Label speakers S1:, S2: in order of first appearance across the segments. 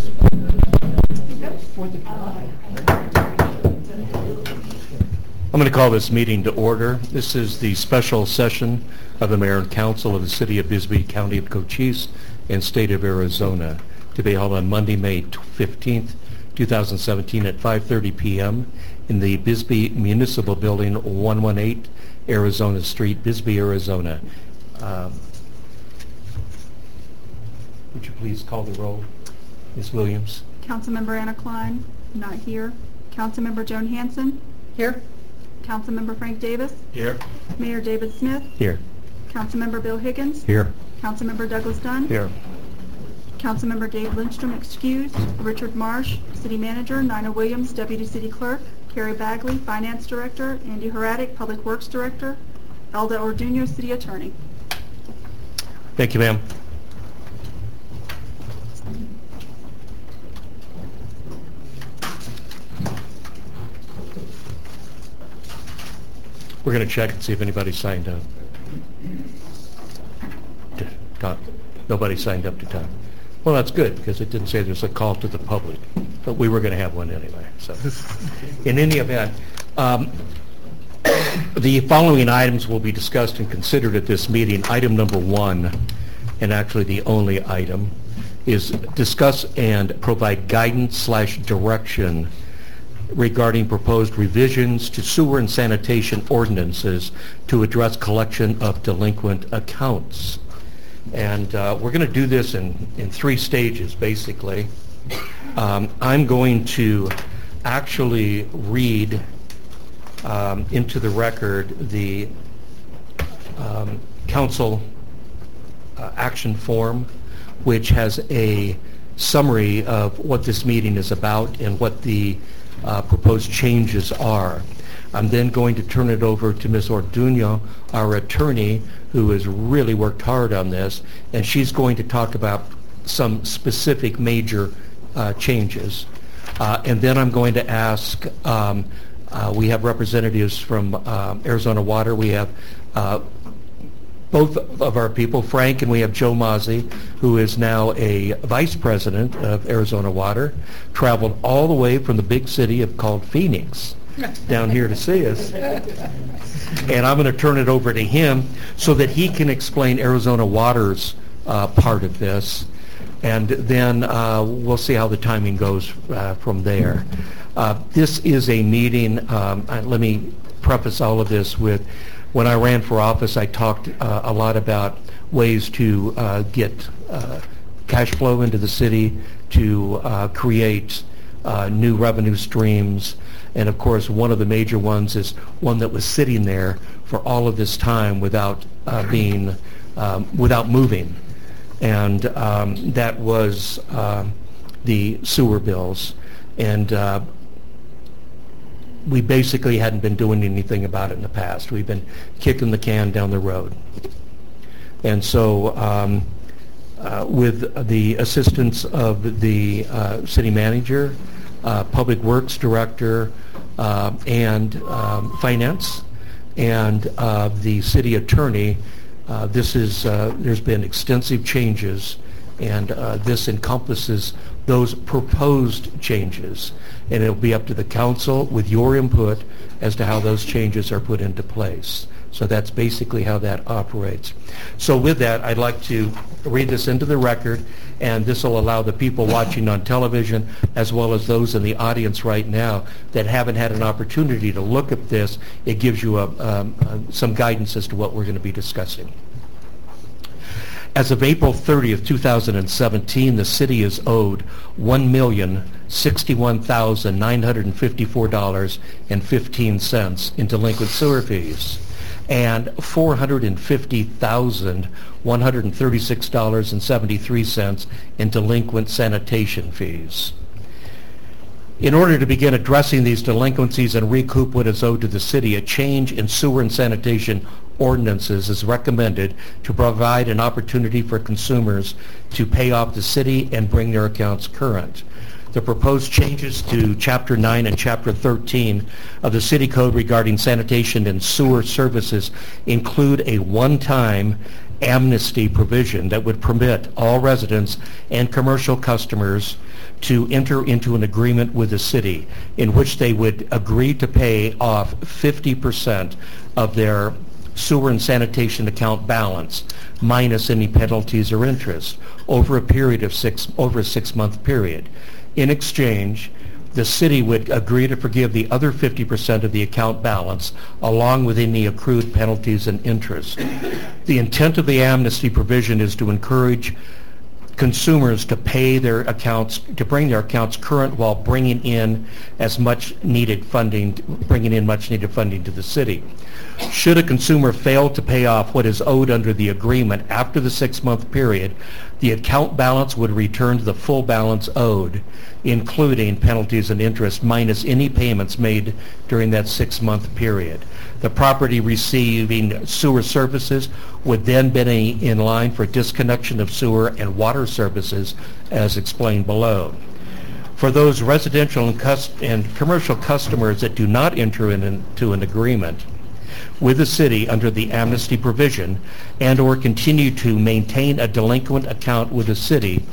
S1: I'm going to call this meeting to order. This is the special session of the Mayor and Council of the City of Bisbee, County of Cochise, and State of Arizona, to be held on Monday, May 15th, 2017 at 5:30 p.m. in the Bisbee Municipal Building, 118 Arizona Street, Bisbee, Arizona. Would you please call the roll, Ms. Williams?
S2: Councilmember Anna Klein, not here. Councilmember Joan Hanson.
S3: Here.
S2: Councilmember Frank Davis.
S1: Here.
S2: Mayor David Smith.
S1: Here.
S2: Councilmember Bill Higgins.
S1: Here.
S2: Councilmember Douglas Dunn.
S1: Here.
S2: Councilmember Dave Lindstrom excused. Richard Marsh, City Manager. Nina Williams, Deputy City Clerk. Carrie Bagley, Finance Director. Andy Horatic, Public Works Director. Elda Orduno, City Attorney.
S1: Thank you, ma'am. We're going to check and see if anybody signed up to talk. Nobody signed up to talk. Well, that's good, because it didn't say there's a call to the public, but we were going to have one anyway. So, in any event, the following items will be discussed and considered at this meeting. Item number 1, and actually the only item, is discuss and provide guidance/direction regarding proposed revisions to sewer and sanitation ordinances to address collection of delinquent accounts. And we're going to do this in 3 stages, basically. I'm going to actually read into the record the council action form, which has a summary of what this meeting is about and what the proposed changes are. I'm then going to turn it over to Ms. Orduno, our attorney, who has really worked hard on this, and she's going to talk about some specific major changes. And then I'm going to ask, we have representatives from Arizona Water. We have both of our people, Frank, and we have Joe Mazzi, who is now a vice president of Arizona Water, traveled all the way from the big city called Phoenix down here to see us. And I'm going to turn it over to him so that he can explain Arizona Water's part of this. And then we'll see how the timing goes from there. This is a meeting, let me preface all of this with, when I ran for office, I talked a lot about ways to get cash flow into the city, to create new revenue streams. And of course, one of the major ones is one that was sitting there for all of this time without without moving. And that was the sewer bills. And we basically hadn't been doing anything about it in the past. We've been kicking the can down the road. And so with the assistance of the city manager, public works director, and finance, and the city attorney, there's been extensive changes, and this encompasses those proposed changes. And it'll be up to the council with your input as to how those changes are put into place. So that's basically how that operates. So with that, I'd like to read this into the record, and this will allow the people watching on television, as well as those in the audience right now that haven't had an opportunity to look at this. It gives you some guidance as to what we're going to be discussing. As of April 30th, 2017, the city is owed $1,061,954.15 in delinquent sewer fees and $450,136.73 in delinquent sanitation fees. In order to begin addressing these delinquencies and recoup what is owed to the city, a change in sewer and sanitation ordinances is recommended to provide an opportunity for consumers to pay off the city and bring their accounts current. The proposed changes to Chapter 9 and Chapter 13 of the City Code regarding sanitation and sewer services include a one-time amnesty provision that would permit all residents and commercial customers to enter into an agreement with the city in which they would agree to pay off 50% of their sewer and sanitation account balance minus any penalties or interest over a period of over a 6-month period. In exchange, the city would agree to forgive the other 50% of the account balance along with any accrued penalties and interest. The intent of the amnesty provision is to encourage consumers to pay their accounts, to bring their accounts current while bringing in much needed funding to the city. Should a consumer fail to pay off what is owed under the agreement after the 6-month period, the account balance would return to the full balance owed, including penalties and interest minus any payments made during that 6-month period. The property receiving sewer services would then be in line for disconnection of sewer and water services as explained below. For those residential and commercial customers that do not enter into an agreement with the city under the amnesty provision and or continue to maintain a delinquent account with the city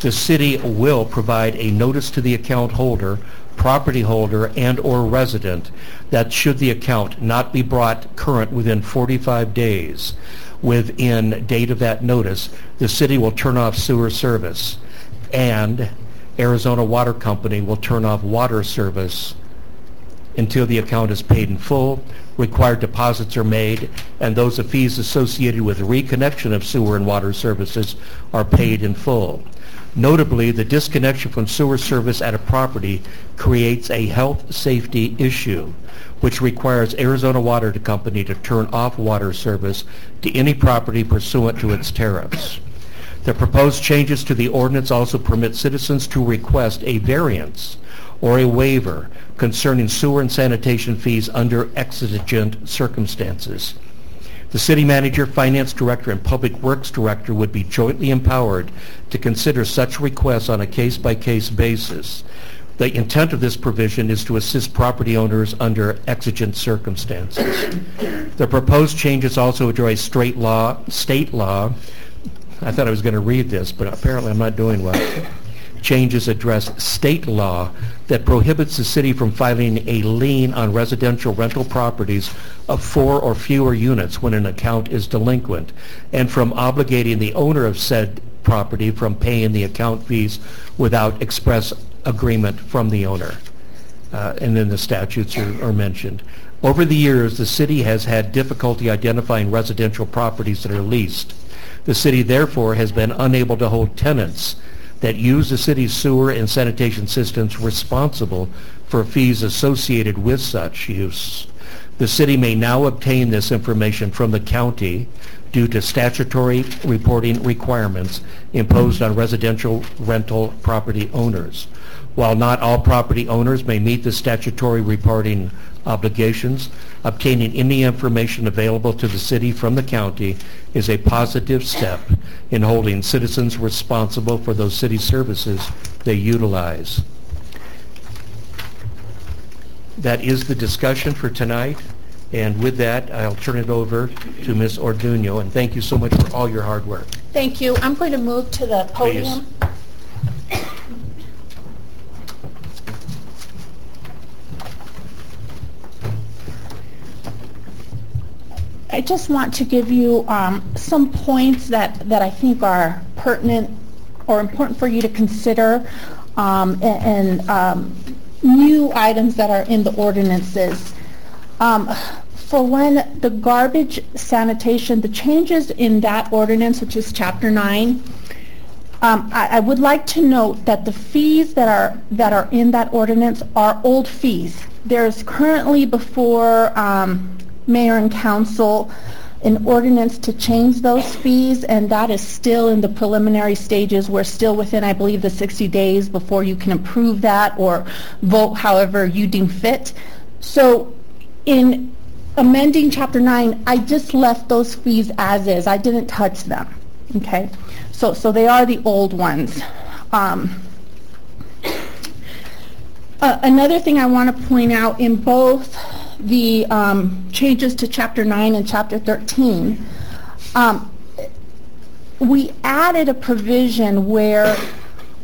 S1: will provide a notice to the account holder, property holder, and or resident that should the account not be brought current within 45 days within date of that notice, the city will turn off sewer service and Arizona Water Company will turn off water service until the account is paid in full, required deposits are made, and those fees associated with reconnection of sewer and water services are paid in full. Notably, the disconnection from sewer service at a property creates a health safety issue, which requires Arizona Water Company to turn off water service to any property pursuant to its tariffs. The proposed changes to the ordinance also permit citizens to request a variance or a waiver concerning sewer and sanitation fees under exigent circumstances. The city manager, finance director, and public works director would be jointly empowered to consider such requests on a case-by-case basis. The intent of this provision is to assist property owners under exigent circumstances. The proposed changes also address state law. I thought I was going to read this, but apparently I'm not doing well. Changes address state law that prohibits the city from filing a lien on residential rental properties of 4 or fewer units when an account is delinquent, and from obligating the owner of said property from paying the account fees without express agreement from the owner. And then the statutes are mentioned. Over the years, the city has had difficulty identifying residential properties that are leased. The city, therefore, has been unable to hold tenants that use the city's sewer and sanitation systems responsible for fees associated with such use. The city may now obtain this information from the county due to statutory reporting requirements imposed on residential rental property owners. While not all property owners may meet the statutory reporting obligations, obtaining any information available to the city from the county is a positive step in holding citizens responsible for those city services they utilize. That is the discussion for tonight, and with that, I'll turn it over to Ms. Orduño, and thank you so much for all your hard work.
S3: Thank you. I'm going to move to the podium.
S1: Please.
S3: I just want to give you some points that I think are pertinent or important for you to consider, and new items that are in the ordinances. For one, the garbage sanitation, the changes in that ordinance, which is Chapter 9, I would like to note that the fees that are in that ordinance are old fees. There's currently before Mayor and Council an ordinance to change those fees, and that is still in the preliminary stages. We're still within, I believe, the 60 days before you can approve that or vote however you deem fit. So in amending Chapter 9, I just left those fees as is. I didn't touch them, okay? So they are the old ones. Another thing I want to point out in both the changes to Chapter 9 and Chapter 13, we added a provision where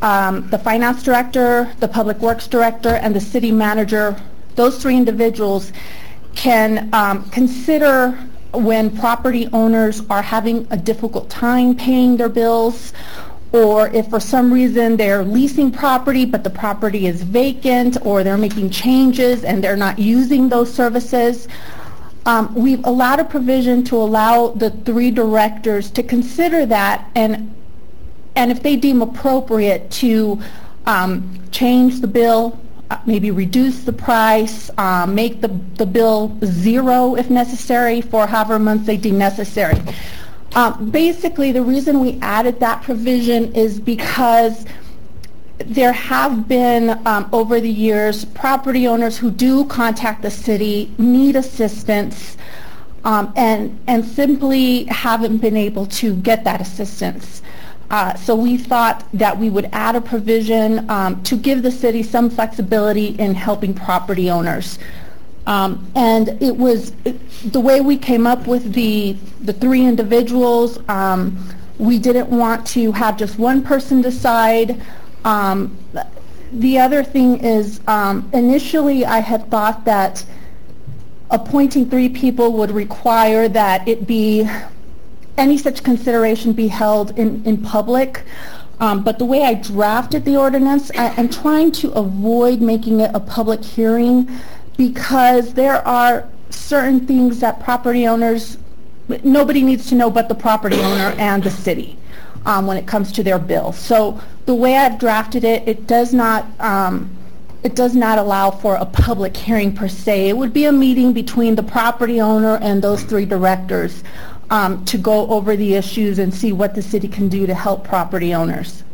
S3: the finance director, the public works director, and the city manager, those three individuals can consider when property owners are having a difficult time paying their bills, or if for some reason they're leasing property but the property is vacant, or they're making changes and they're not using those services. We've allowed a provision to allow the three directors to consider that, and if they deem appropriate, to change the bill, maybe reduce the price, make the bill zero if necessary for however months they deem necessary. Basically, the reason we added that provision is because there have been, over the years, property owners who do contact the city, need assistance, and simply haven't been able to get that assistance. So we thought that we would add a provision to give the city some flexibility in helping property owners. And it was the way we came up with the three individuals. We didn't want to have just one person decide. The other thing is, initially I had thought that appointing three people would require that it be, any such consideration be held in public. But the way I drafted the ordinance, I'm trying to avoid making it a public hearing, because there are certain things that property owners, nobody needs to know but the property owner and the city when it comes to their bill. So the way I've drafted it, it does not allow for a public hearing per se. It would be a meeting between the property owner and those three directors to go over the issues and see what the city can do to help property owners.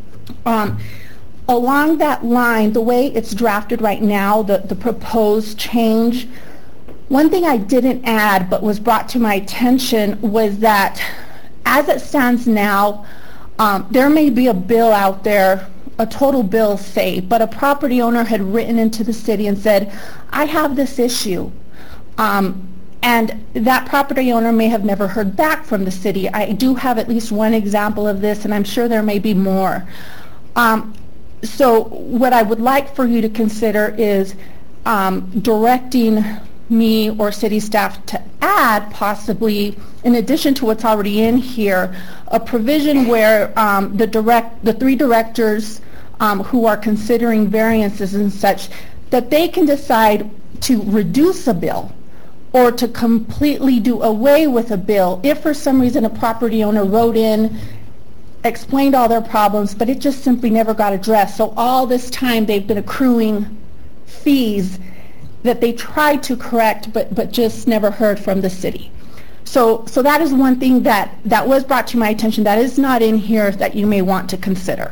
S3: Along that line, the way it's drafted right now, the proposed change, one thing I didn't add but was brought to my attention was that as it stands now, there may be a bill out there, a total bill, say, but a property owner had written into the city and said, I have this issue. And that property owner may have never heard back from the city. I do have at least one example of this, and I'm sure there may be more. So what I would like for you to consider is directing me or city staff to add, possibly, in addition to what's already in here, a provision where the three directors who are considering variances and such, that they can decide to reduce a bill or to completely do away with a bill if for some reason a property owner wrote in, explained all their problems, but it just simply never got addressed. So all this time they've been accruing fees that they tried to correct but just never heard from the city. So that is one thing that was brought to my attention that is not in here that you may want to consider.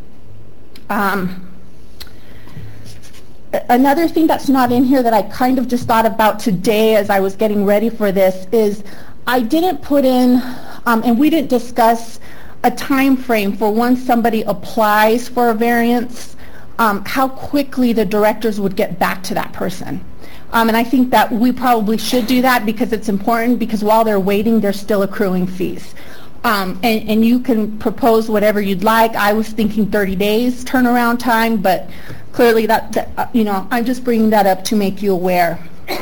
S3: Another thing that's not in here that I kind of just thought about today as I was getting ready for this is I didn't put in, and we didn't discuss a time frame for once somebody applies for a variance, how quickly the directors would get back to that person. And I think that we probably should do that because it's important, because while they're waiting, they're still accruing fees. And you can propose whatever you'd like. I was thinking 30 days turnaround time, but clearly that I'm just bringing that up to make you aware.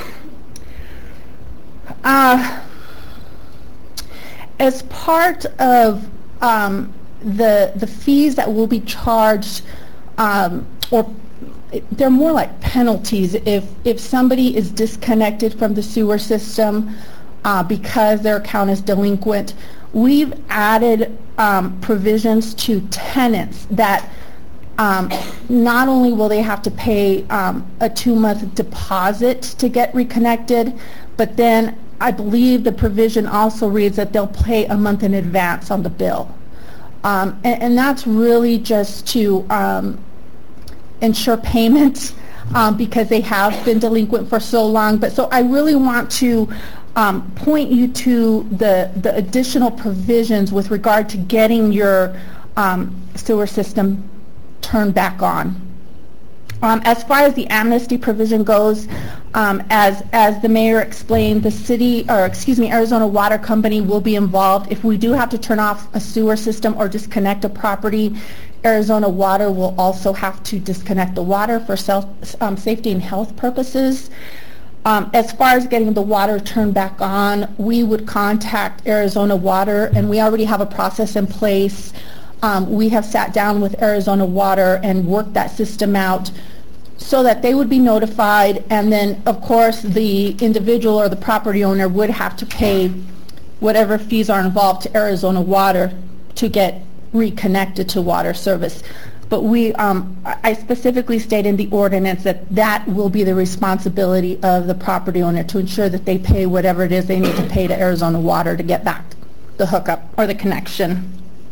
S3: As part of the fees that will be charged, or they're more like penalties if somebody is disconnected from the sewer system because their account is delinquent. We've added provisions to tenants that not only will they have to pay a 2-month deposit to get reconnected, but then I believe the provision also reads that they'll pay a month in advance on the bill. And that's really just to ensure payment because they have been delinquent for so long. But so I really want to point you to the additional provisions with regard to getting your sewer system turned back on. As far as the amnesty provision goes, as the mayor explained, the city, or excuse me, Arizona Water Company will be involved if we do have to turn off a sewer system or disconnect a property. Arizona Water will also have to disconnect the water for safety and health purposes. As far as getting the water turned back on, we would contact Arizona Water, and we already have a process in place. We have sat down with Arizona Water and worked that system out so that they would be notified, and then, of course, the individual or the property owner would have to pay whatever fees are involved to Arizona Water to get reconnected to water service. But I specifically state in the ordinance that that will be the responsibility of the property owner to ensure that they pay whatever it is they need to pay to Arizona Water to get back the hookup or the connection.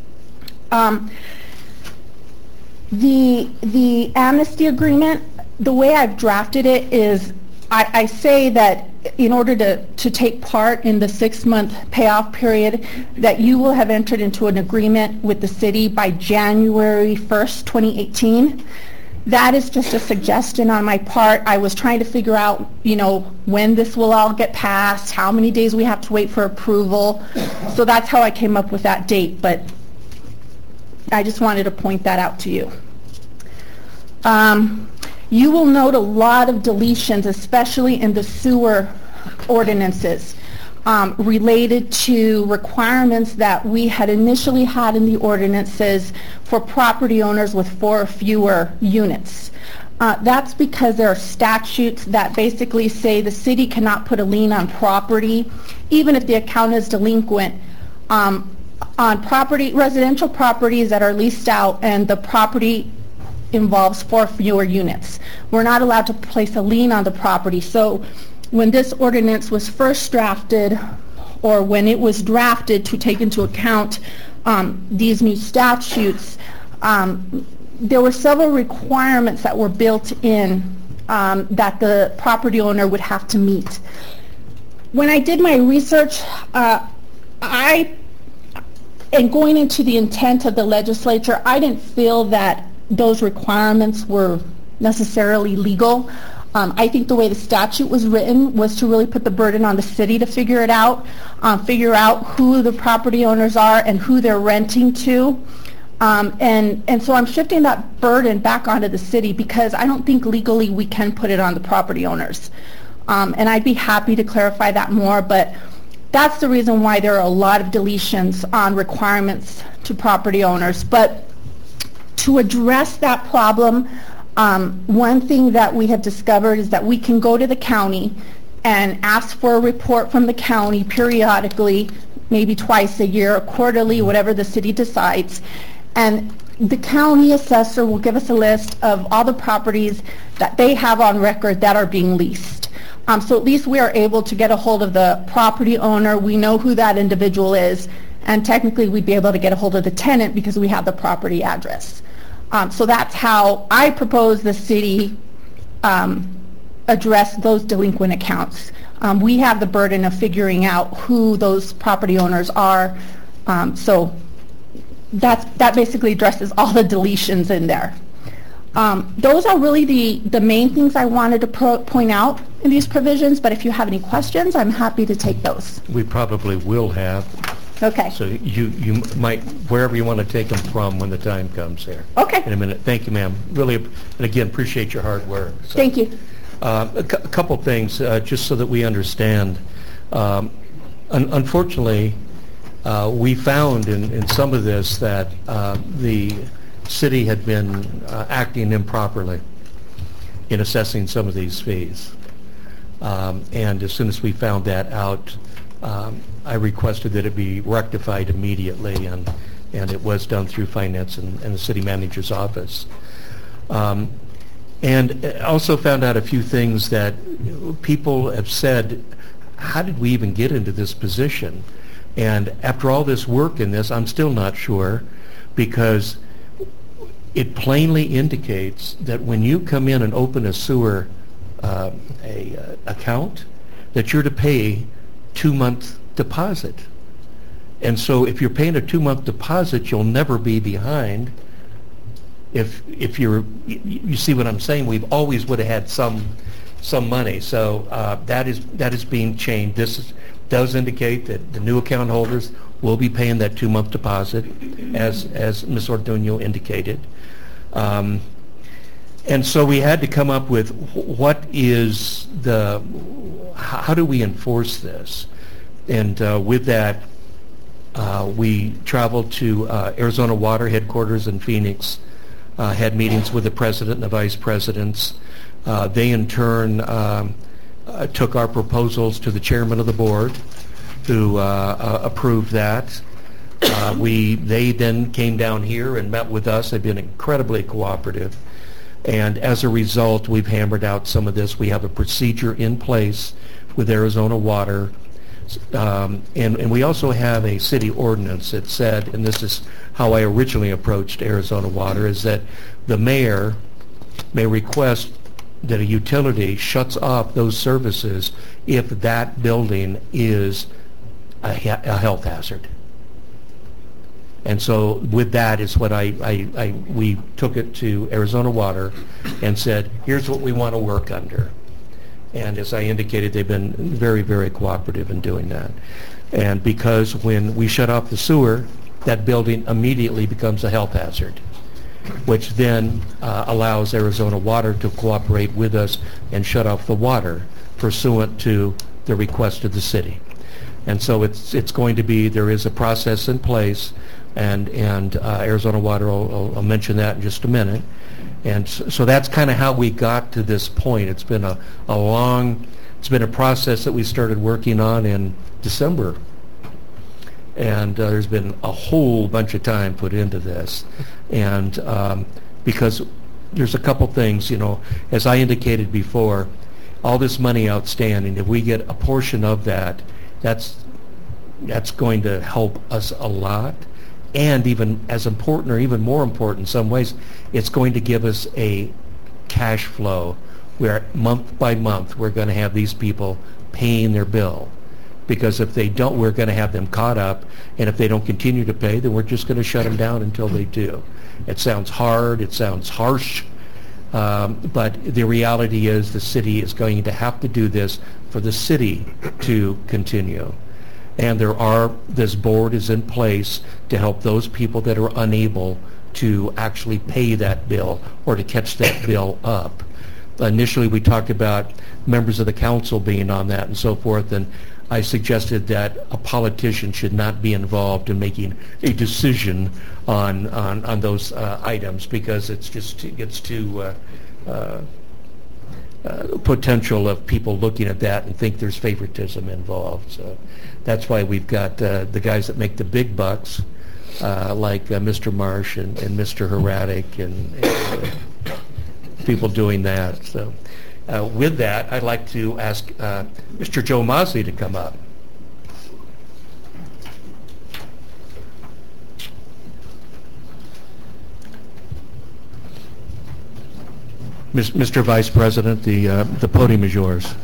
S3: The amnesty agreement, the way I've drafted it is I say that in order to take part in the 6-month payoff period, that you will have entered into an agreement with the city by January 1st, 2018. That is just a suggestion on my part. I was trying to figure out, when this will all get passed, how many days we have to wait for approval. So that's how I came up with that date, but I just wanted to point that out to you. You will note a lot of deletions, especially in the sewer ordinances, related to requirements that we had initially had in the ordinances for property owners with 4 or fewer units. That's because there are statutes that basically say the city cannot put a lien on property, even if the account is delinquent, on residential properties that are leased out and the property involves 4 or fewer units. We're not allowed to place a lien on the property. So when this ordinance was first drafted, or when it was drafted to take into account these new statutes, there were several requirements that were built in that the property owner would have to meet. When I did my research, and going into the intent of the legislature, I didn't feel that those requirements were necessarily legal. I think the way the statute was written was to really put the burden on the city to figure it out, figure out who the property owners are and who they're renting to. And so I'm shifting that burden back onto the city because I don't think legally we can put it on the property owners. And I'd be happy to clarify that more, but that's the reason why there are a lot of deletions on requirements to property owners. But to address that problem, one thing that we have discovered is that we can go to the county and ask for a report from the county periodically, maybe twice a year, or quarterly, whatever the city decides. And the county assessor will give us a list of all the properties that they have on record that are being leased. So at least we are able to get a hold of the property owner. We know who that individual is, and technically we'd be able to get a hold of the tenant because we have the property address. So that's how I propose the city address those delinquent accounts. We have the burden of figuring out who those property owners are. So that basically addresses all the deletions in there. Those are really the main things I wanted to point out in these provisions, but if you have any questions, I'm happy to take those.
S1: We probably will have.
S3: Okay.
S1: So you might, wherever you want to take them from when the time comes there.
S3: Okay.
S1: In a minute. Thank you, ma'am. Really, and again, appreciate your hard work. So,
S3: thank you.
S1: A couple things, just so that we understand. Unfortunately, we found in some of this that the city had been acting improperly in assessing some of these fees. And as soon as we found that out, I requested that it be rectified immediately, and it was done through finance and the city manager's office. And also found out a few things that people have said, how did we even get into this position? And after all this work in this, I'm still not sure, because it plainly indicates that when you come in and open a sewer account, that you're to pay 2-month deposit. And so if you're paying a 2-month deposit, you'll never be behind. If you see what I'm saying, we've always would have had some some money. So that is being changed. Does indicate that the new account holders will be paying that 2-month deposit, as Ms. Orduno indicated. And so we had to come up with how do we enforce this? And with that, we traveled to Arizona Water headquarters in Phoenix, had meetings with the president and the vice presidents. They in turn took our proposals to the chairman of the board, who approved that. They then came down here and met with us. They've been incredibly cooperative. And as a result, we've hammered out some of this. We have a procedure in place with Arizona Water. And we also have a city ordinance that said, and this is how I originally approached Arizona Water, is that the mayor may request that a utility shuts off those services if that building is a health hazard. And so with that is what we took it to Arizona Water and said, here's what we want to work under. And as I indicated, they've been very, very cooperative in doing that. And because when we shut off the sewer, that building immediately becomes a health hazard, which then allows Arizona Water to cooperate with us and shut off the water pursuant to the request of the city. And so it's going to be, there is a process in place, and Arizona Water will mention that in just a minute. And so that's kind of how we got to this point. It's been a process that we started working on in December. And there's been a whole bunch of time put into this. And because there's a couple things, as I indicated before, all this money outstanding, if we get a portion of that, that's going to help us a lot. And even as important, or even more important in some ways, it's going to give us a cash flow where month by month we're going to have these people paying their bill. Because if they don't, we're going to have them caught up, and if they don't continue to pay, then we're just going to shut them down until they do. It sounds hard, it sounds harsh, but the reality is the city is going to have to do this for the city to continue. And this board is in place to help those people that are unable to actually pay that bill or to catch that bill up. Initially, we talked about members of the council being on that and so forth, and I suggested that a politician should not be involved in making a decision on those items, because it gets too potential of people looking at that and think there's favoritism involved. So that's why we've got the guys that make the big bucks, like Mr. Marsh and Mr. Heradic and people doing that. So with that, I'd like to ask Mr. Joe Mosley to come up. Mr. Vice President, the podium is yours.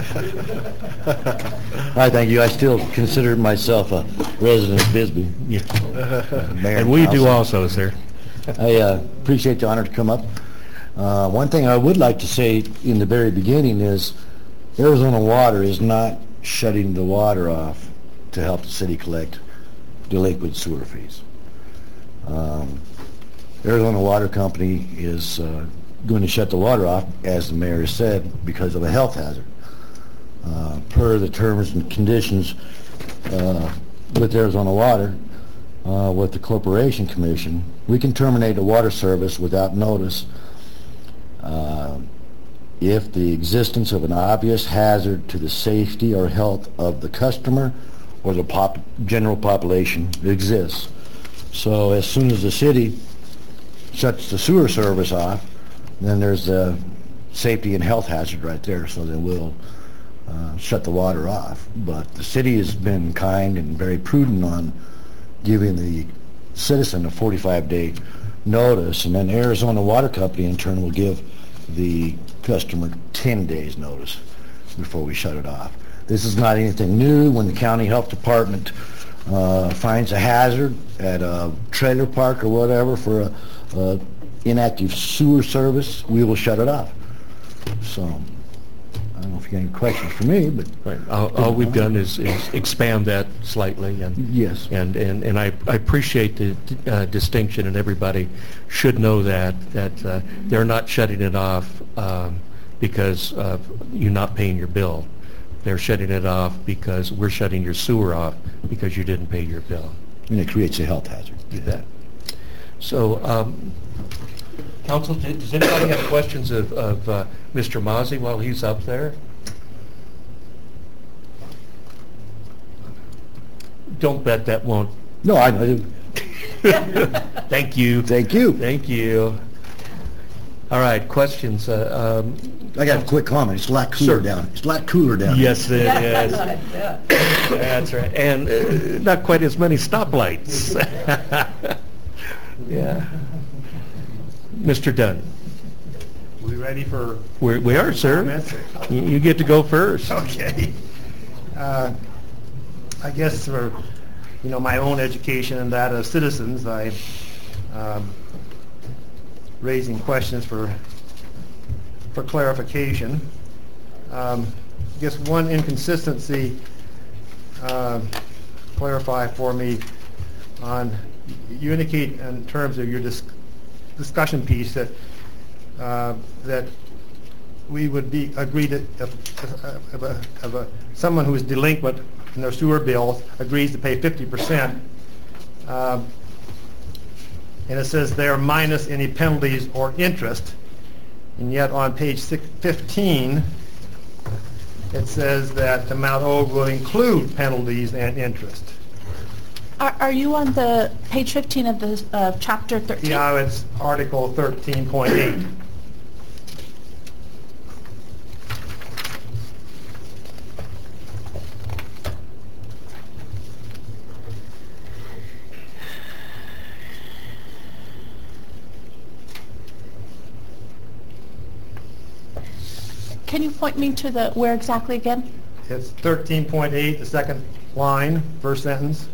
S4: Hi, thank you. I still consider myself a resident of Bisbee.
S1: Yeah.
S4: Mayor
S1: And we do
S4: council.
S1: also, sir.
S4: I appreciate the honor to come up. One thing I would like to say in the very beginning is Arizona Water is not shutting the water off to help the city collect delinquent sewer fees. Arizona Water Company is going to shut the water off, as the mayor said, because of a health hazard. Per the terms and conditions with Arizona Water, with the Corporation Commission, we can terminate a water service without notice if the existence of an obvious hazard to the safety or health of the customer or the general population exists. So as soon as the city shuts the sewer service off, then there's a safety and health hazard right there, so then we'll shut the water off. But the city has been kind and very prudent on giving the citizen a 45-day notice, and then Arizona Water Company in turn will give the customer 10 days notice before we shut it off. This is not anything new. When the county health department finds a hazard at a trailer park or whatever for a inactive sewer service, we will shut it off. So if you have any questions for me, but
S1: Right. All we've done is expand that slightly, and
S4: yes.
S1: and I appreciate the distinction, and everybody should know that they're not shutting it off because of you not paying your bill. They're shutting it off because we're shutting your sewer off because you didn't pay your bill.
S4: And it creates a health hazard.
S1: Do that. So, Council, does anybody have questions of Mr. Mazzi while he's up there? Don't bet that won't.
S4: No, I do.
S1: Thank you.
S4: Thank you.
S1: Thank you. All right, questions?
S4: I got a quick comment. It's a lot cooler
S1: Sure.
S4: down. It's a lot cooler down.
S1: Yes, it is. That's right. And not quite as many stoplights. Yeah. Mr. Dunn.
S5: We ready for
S1: We are, sir.
S5: comments?
S1: You get to go first.
S5: Okay. I guess for, my own education and that of citizens, I, raising questions for clarification. I guess one inconsistency, clarify for me on, you indicate in terms of your discussion piece that that we would be agreed that if someone who is delinquent in their sewer bills agrees to pay 50%, and it says there minus any penalties or interest, and yet on page 15 it says that the amount owed will include penalties and interest.
S3: Are you on the page 15 of the chapter 13?
S5: Yeah, it's Article 13.8.
S3: Can you point me to the where exactly again?
S5: It's 13.8, the second line, first sentence.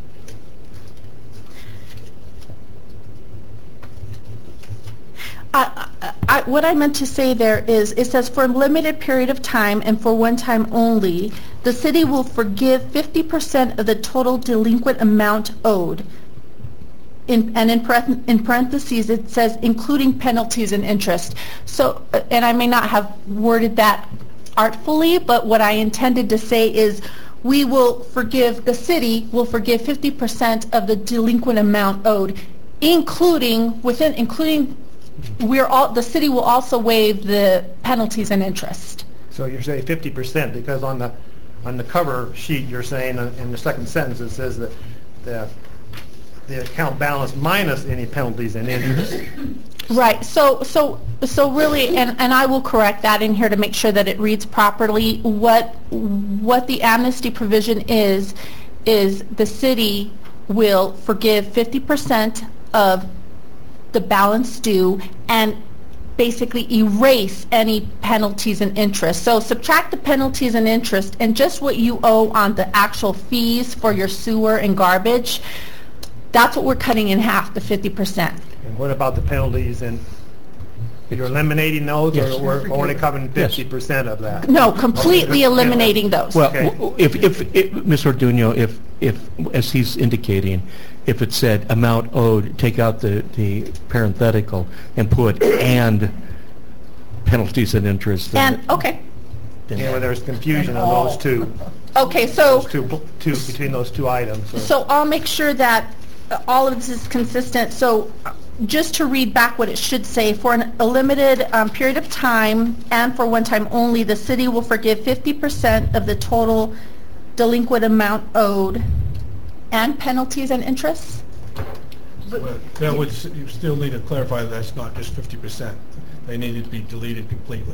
S3: What I meant to say there is, it says for a limited period of time and for one time only, the city will forgive 50% of the total delinquent amount owed. In parentheses, it says including penalties and interest. So, and I may not have worded that artfully, but what I intended to say is we will forgive, the city will forgive 50% of the delinquent amount owed, including the city will also waive the penalties and interest.
S5: So you're saying 50% because on the cover sheet you're saying in the second sentence it says that the account balance minus any penalties and interest.
S3: Right. So really, and I will correct that in here to make sure that it reads properly. What the amnesty provision is the city will forgive 50% of the balance due and basically erase any penalties and interest. So subtract the penalties and interest and just what you owe on the actual fees for your sewer and garbage. That's what we're cutting in half, the 50%.
S5: And what about the penalties? And you're eliminating those,
S1: Yes.
S5: or we're only covering 50% of that?
S3: No, completely eliminating those.
S1: Well,
S5: Okay.
S1: if Ms. Orduno, if as he's indicating, if it said amount owed, take out the parenthetical and put and penalties and interest.
S3: And, okay.
S5: Yeah, well, there's confusion on those two.
S3: Okay, so
S5: Between those two items.
S3: So I'll make sure that all of this is consistent. So just to read back what it should say, for a limited period of time and for one time only, the city will forgive 50% of the total delinquent amount owed and penalties and interest?
S6: Well, that would, you still need to clarify that that's not just 50%. They need to be deleted completely.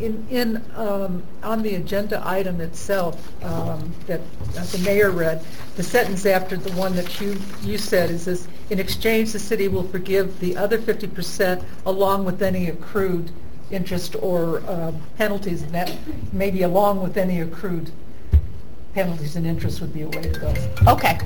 S7: On the agenda item itself, that the mayor read, the sentence after the one that you said is this: in exchange, the city will forgive the other 50% along with any accrued interest or penalties, and that maybe along with any accrued penalties and interest would be a way to go.
S3: Okay.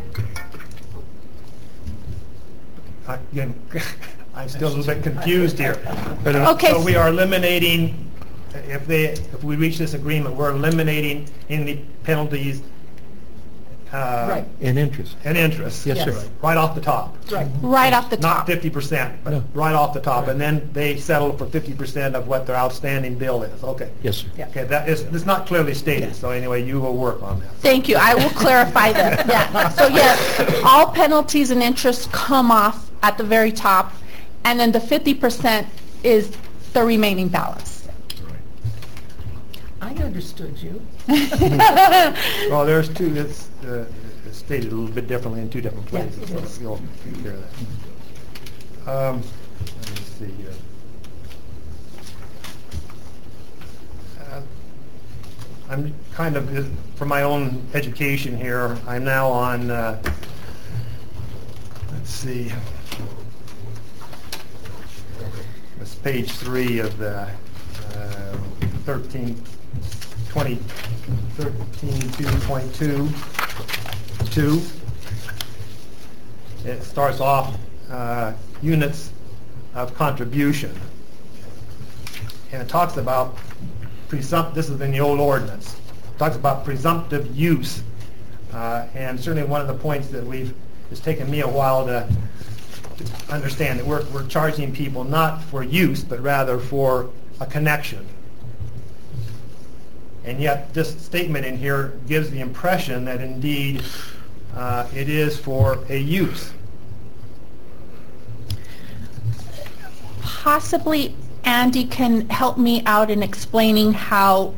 S5: Again, I'm still a little bit confused here.
S3: Okay.
S5: So we are eliminating if we reach this agreement, we're eliminating any penalties
S7: Right.
S1: And interest.
S5: and interest.
S1: Yes, sir.
S7: Yes.
S5: Right off the top.
S7: Right.
S3: Right off the
S5: Not
S3: top.
S5: 50%, but
S1: No.
S5: right off the top. And then they settle for 50% of what their outstanding bill is. Okay.
S1: Yes, sir.
S7: Yeah.
S5: Okay, it's not clearly stated, so anyway, you will work on that.
S3: Thank you. I will clarify that. Yeah. So yes, all penalties and interest come off at the very top, and then the 50% is the remaining balance.
S7: I understood you.
S5: Well, there's two, it's stated a little bit differently in two different
S7: Yeah,
S5: places,
S7: it is.
S5: so you'll hear that. Let me see here. I'm kind of, for my own education here, I'm now on, let's see, it's page 3 of the 13.2.2. It starts off units of contribution. And it talks about this is in the old ordinance, it talks about presumptive use. And certainly one of the points that it's taken me a while to understand that we're charging people not for use, but rather for a connection. And yet this statement in here gives the impression that indeed it is for a use.
S3: Possibly Andy can help me out in explaining how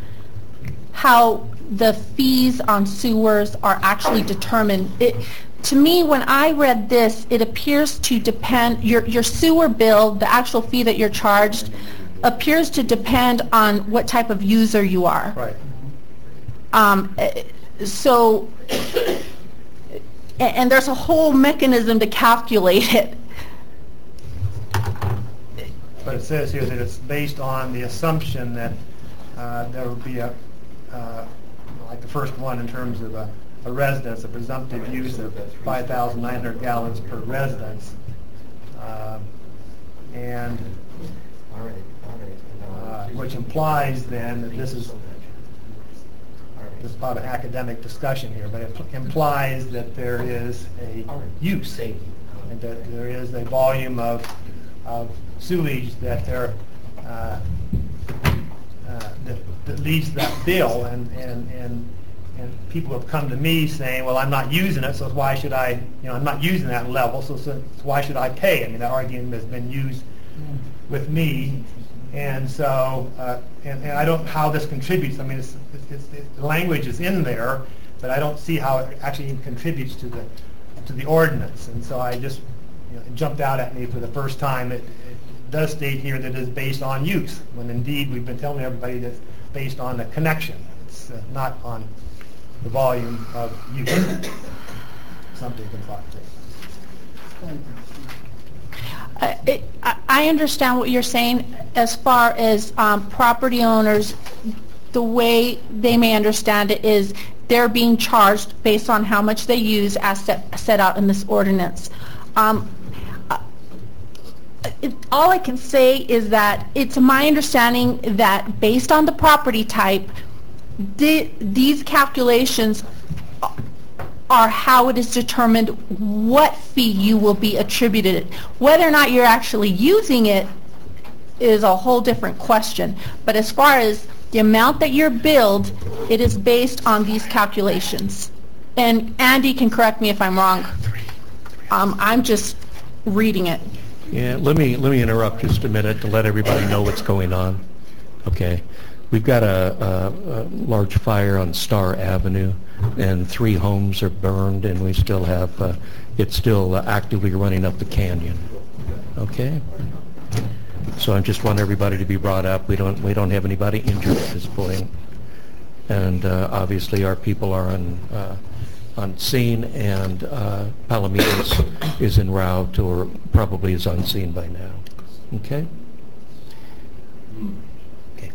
S3: the fees on sewers are actually determined. To me, when I read this, it appears to depend, your sewer bill, the actual fee that you're charged, appears to depend on what type of user you are.
S5: Right.
S3: So, and there's a whole mechanism to calculate it.
S5: But it says here that it's based on the assumption that there will be like the first one in terms of a residence, a presumptive use of 5,900 gallons per residence. And which implies then that this is about an academic discussion here, but it implies that there is a use and that there is a volume of sewage that that leads to that bill, and people have come to me saying, well, I'm not using it, so why should I, I'm not using that level, so why should I pay? I mean, that argument has been used with me, and so, and I don't know how this contributes. I mean, the language is in there, but I don't see how it actually contributes to the ordinance, and so I just, it jumped out at me for the first time. It does state here that it is based on use, when indeed we've been telling everybody that it's based on the connection. It's not on the volume of use. Something can talk to.
S3: I understand what you're saying as far as property owners. The way they may understand it is they're being charged based on how much they use as set out in this ordinance. All I can say is that it's my understanding that based on the property type, these calculations are how it is determined what fee you will be attributed. Whether or not you're actually using it is a whole different question. But as far as the amount that you're billed, it is based on these calculations. And Andy can correct me if I'm wrong. I'm just reading it.
S1: Yeah, let me interrupt just a minute to let everybody know what's going on. Okay, we've got a large fire on Star Avenue, and 3 homes are burned, and we still have it's still actively running up the canyon. Okay, so I just want everybody to be brought up. We don't have anybody injured at this point, and obviously our people are on scene, and Palomitas is en route, or probably is on scene by now. Okay? Okay.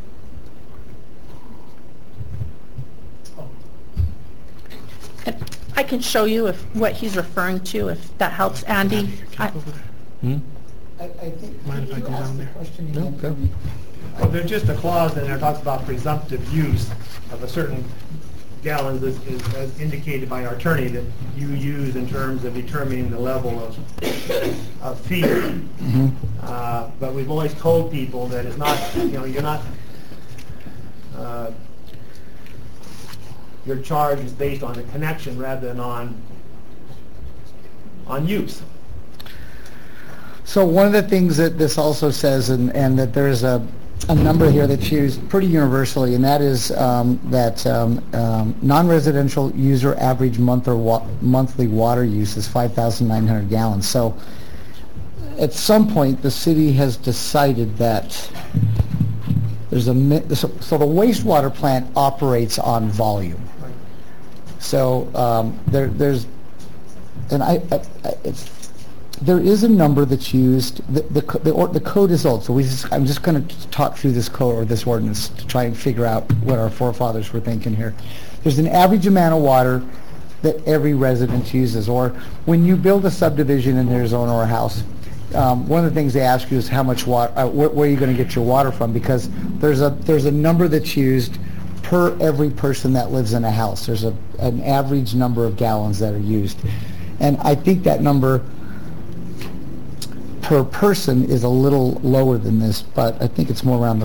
S3: I can show you what he's referring to, if that helps, Andy.
S1: Hmm?
S8: I think,
S6: Mind if I
S8: could
S6: go
S8: you ask
S6: down
S8: the
S6: there?
S8: question
S1: No,
S8: again
S1: go.
S8: for me?
S5: Well, there's just a clause in there that talks about presumptive use of a certain gallons as indicated by our attorney that you use in terms of determining the level of fee. But we've always told people that it's not, you're not, your charge is based on the connection rather than on use.
S8: So one of the things that this also says, and that there's a number here that's used pretty universally, and that is that non-residential user average monthly water use is 5,900 gallons. So at some point, the city has decided that there's so the wastewater plant operates on volume. So there's, and there is a number that's used. The code is old, so I'm just going to talk through this code or this ordinance to try and figure out what our forefathers were thinking here. There's an average amount of water that every resident uses, or when you build a subdivision in their zone or a house, one of the things they ask you is how much water, where are you going to get your water from? Because there's a number that's used per every person that lives in a house. There's an average number of gallons that are used, and I think that number per person is a little lower than this, but I think it's more around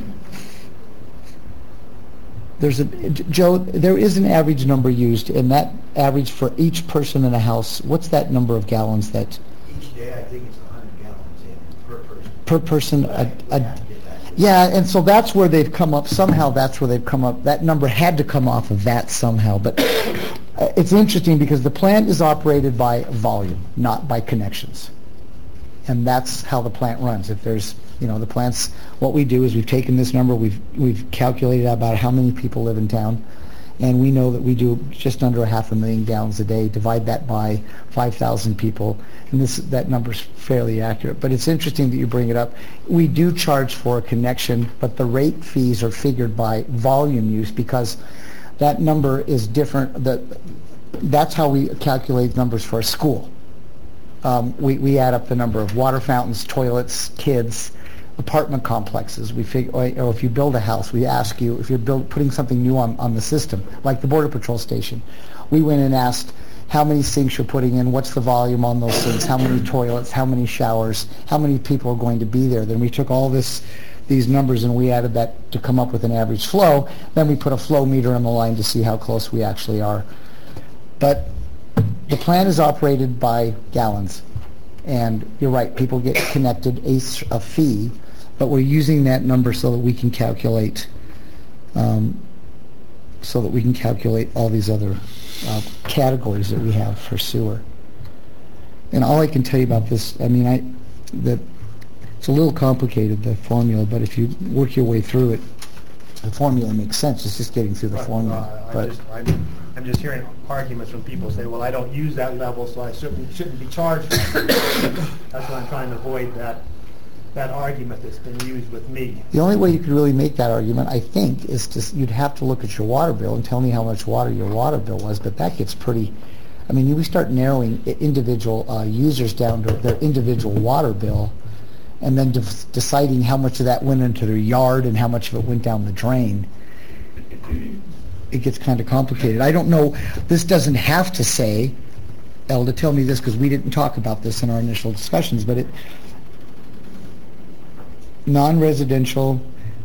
S8: Joe, there is an average number used, and that average for each person in a house, what's that number of gallons that?
S4: Each day, I think it's 100 gallons per person.
S8: Per person, yeah, and so that's where they've come up, somehow that's where they've come up, that number had to come off of that somehow, but it's interesting because the plant is operated by volume, not by connections. And that's how the plant runs. If there's, the plant's, what we do is we've taken this number, we've calculated about how many people live in town, and we know that we do just under 500,000 gallons a day. Divide that by 5,000 people, and that number's fairly accurate. But it's interesting that you bring it up. We do charge for a connection, but the rate fees are figured by volume use because that number is different. That's how we calculate numbers for a school. We add up the number of water fountains, toilets, kids, apartment complexes. We figure, or if you build a house, we ask you if you're putting something new on the system, like the Border Patrol station. We went and asked how many sinks you're putting in, what's the volume on those sinks, how many toilets, how many showers, how many people are going to be there. Then we took all these numbers and we added that to come up with an average flow. Then we put a flow meter on the line to see how close we actually are. But the plant is operated by gallons, and you're right, people get connected a fee, but we're using that number so that we can calculate all these other categories that we have for sewer. And all I can tell you about this, it's a little complicated, the formula, but if you work your way through it, the formula makes sense. It's just getting through the formula.
S5: I'm just hearing arguments from people say, well, I don't use that level, so I certainly shouldn't be charged. That's why I'm trying to avoid that argument that's been used with me.
S8: The only way you could really make that argument, I think, is you'd have to look at your water bill and tell me how much water your water bill was, but that gets pretty, we start narrowing individual users down to their individual water bill, and then deciding how much of that went into their yard and how much of it went down the drain. It gets kind of complicated. I don't know, this doesn't have to say, Elda, tell me this because we didn't talk about this in our initial discussions, but non-residential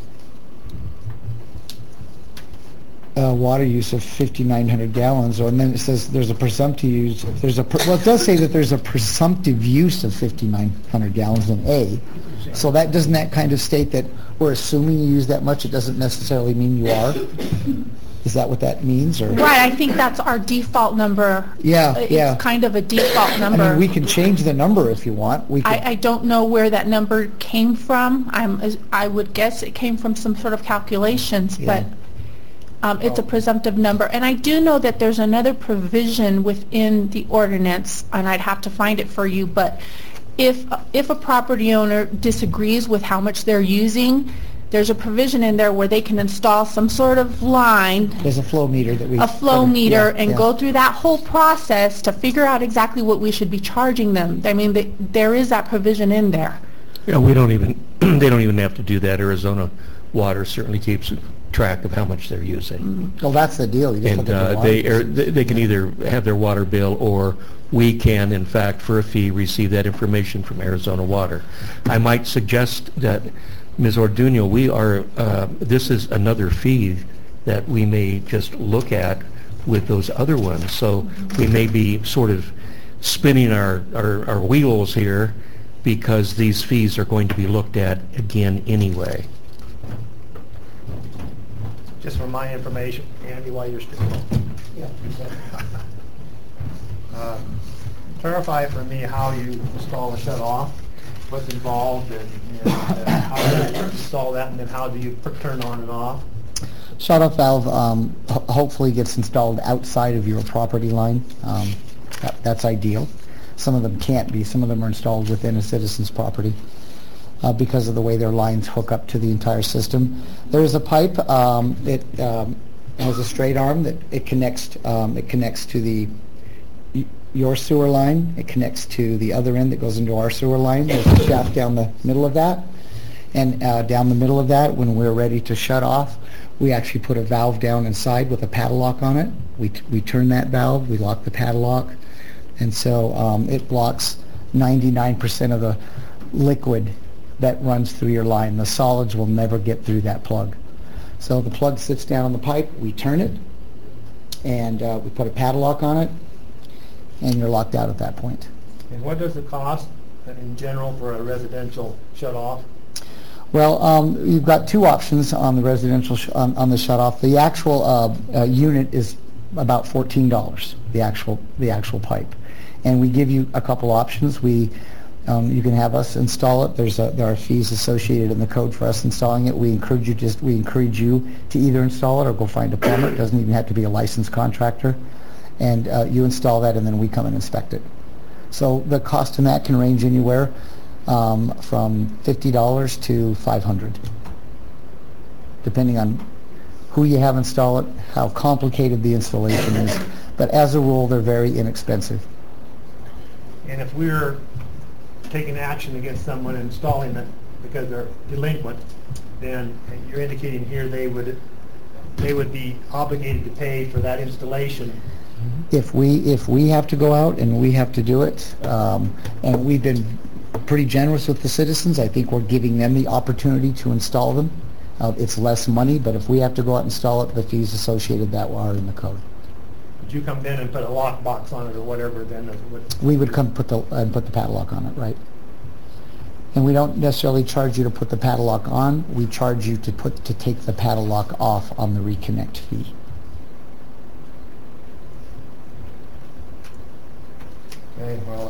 S8: water use of 5,900 gallons, and then it says there's a presumptive use, it does say that there's a presumptive use of 5,900 gallons in A, so doesn't that kind of state that we're assuming you use that much, it doesn't necessarily mean you are? Is that what that means? Or?
S3: Right, I think that's our default number.
S8: Yeah.
S3: It's kind of a default number.
S8: We can change the number if you want.
S3: I don't know where that number came from. I would guess it came from some sort of calculations, but it's a presumptive number. And I do know that there's another provision within the ordinance, and I'd have to find it for you, but if a property owner disagrees with how much they're using, there's a provision in there where they can install some sort of line.
S8: There's a flow meter that we... A
S3: flow meter and go through that whole process to figure out exactly what we should be charging them. There is that provision in there.
S1: Yeah, we don't even, they don't even have to do that. Arizona Water certainly keeps track of how much they're using.
S8: Well, that's the deal. You just
S1: And
S8: look at the water.
S1: they can either have their water bill, or we can, in fact, for a fee, receive that information from Arizona Water. I might suggest that, Ms. Orduno, we are, this is another fee that we may just look at with those other ones. So we may be sort of spinning our wheels here, because these fees are going to be looked at again anyway.
S5: Just for my information, Andy, while you're still clarify for me how you install a shut-off, what's involved, and how do you install that, and then how do you turn on and off?
S8: Shut-off valve hopefully gets installed outside of your property line. That's ideal. Some of them can't be. Some of them are installed within a citizen's property because of the way their lines hook up to the entire system. There is a pipe. It has a straight arm that it connects to your sewer line. It connects to the other end that goes into our sewer line. There's a shaft down the middle of that. And down the middle of that, when we're ready to shut off, we actually put a valve down inside with a padlock on it. We turn that valve, we lock the padlock, and so it blocks 99% of the liquid that runs through your line. The solids will never get through that plug. So the plug sits down on the pipe, we turn it, and we put a padlock on it, and you're locked out at that point.
S5: And what does it cost in general for a residential shut-off?
S8: Well, you've got two options on the residential on the shut-off. The actual unit is about $14, the actual pipe, and we give you a couple options. You can have us install it. There are fees associated in the code for us installing it. We encourage you to either install it or go find a plumber. It doesn't even have to be a licensed contractor, and you install that, and then we come and inspect it. So the cost in that can range anywhere from $50 to $500, depending on who you have install it, how complicated the installation is. But as a rule, they're very inexpensive.
S5: And if we're taking action against someone installing it because they're delinquent, then you're indicating here they would be obligated to pay for that installation.
S8: If we have to go out and we have to do it, and we've been pretty generous with the citizens, I think we're giving them the opportunity to install them. It's less money, but if we have to go out and install it, the fees associated that are in the code.
S5: Would you come in and put a lockbox on it or whatever then?
S8: We would come put the padlock on it, right? And we don't necessarily charge you to put the padlock on. We charge you to take the padlock off on the reconnect fee.
S5: Okay, well,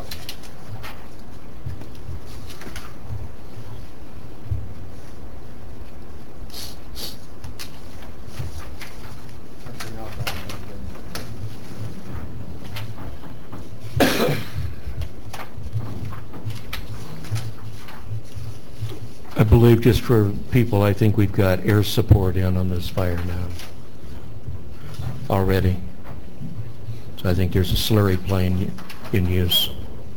S1: I believe, just for people, I think we've got air support in on this fire now already. So I think there's a slurry plane in use.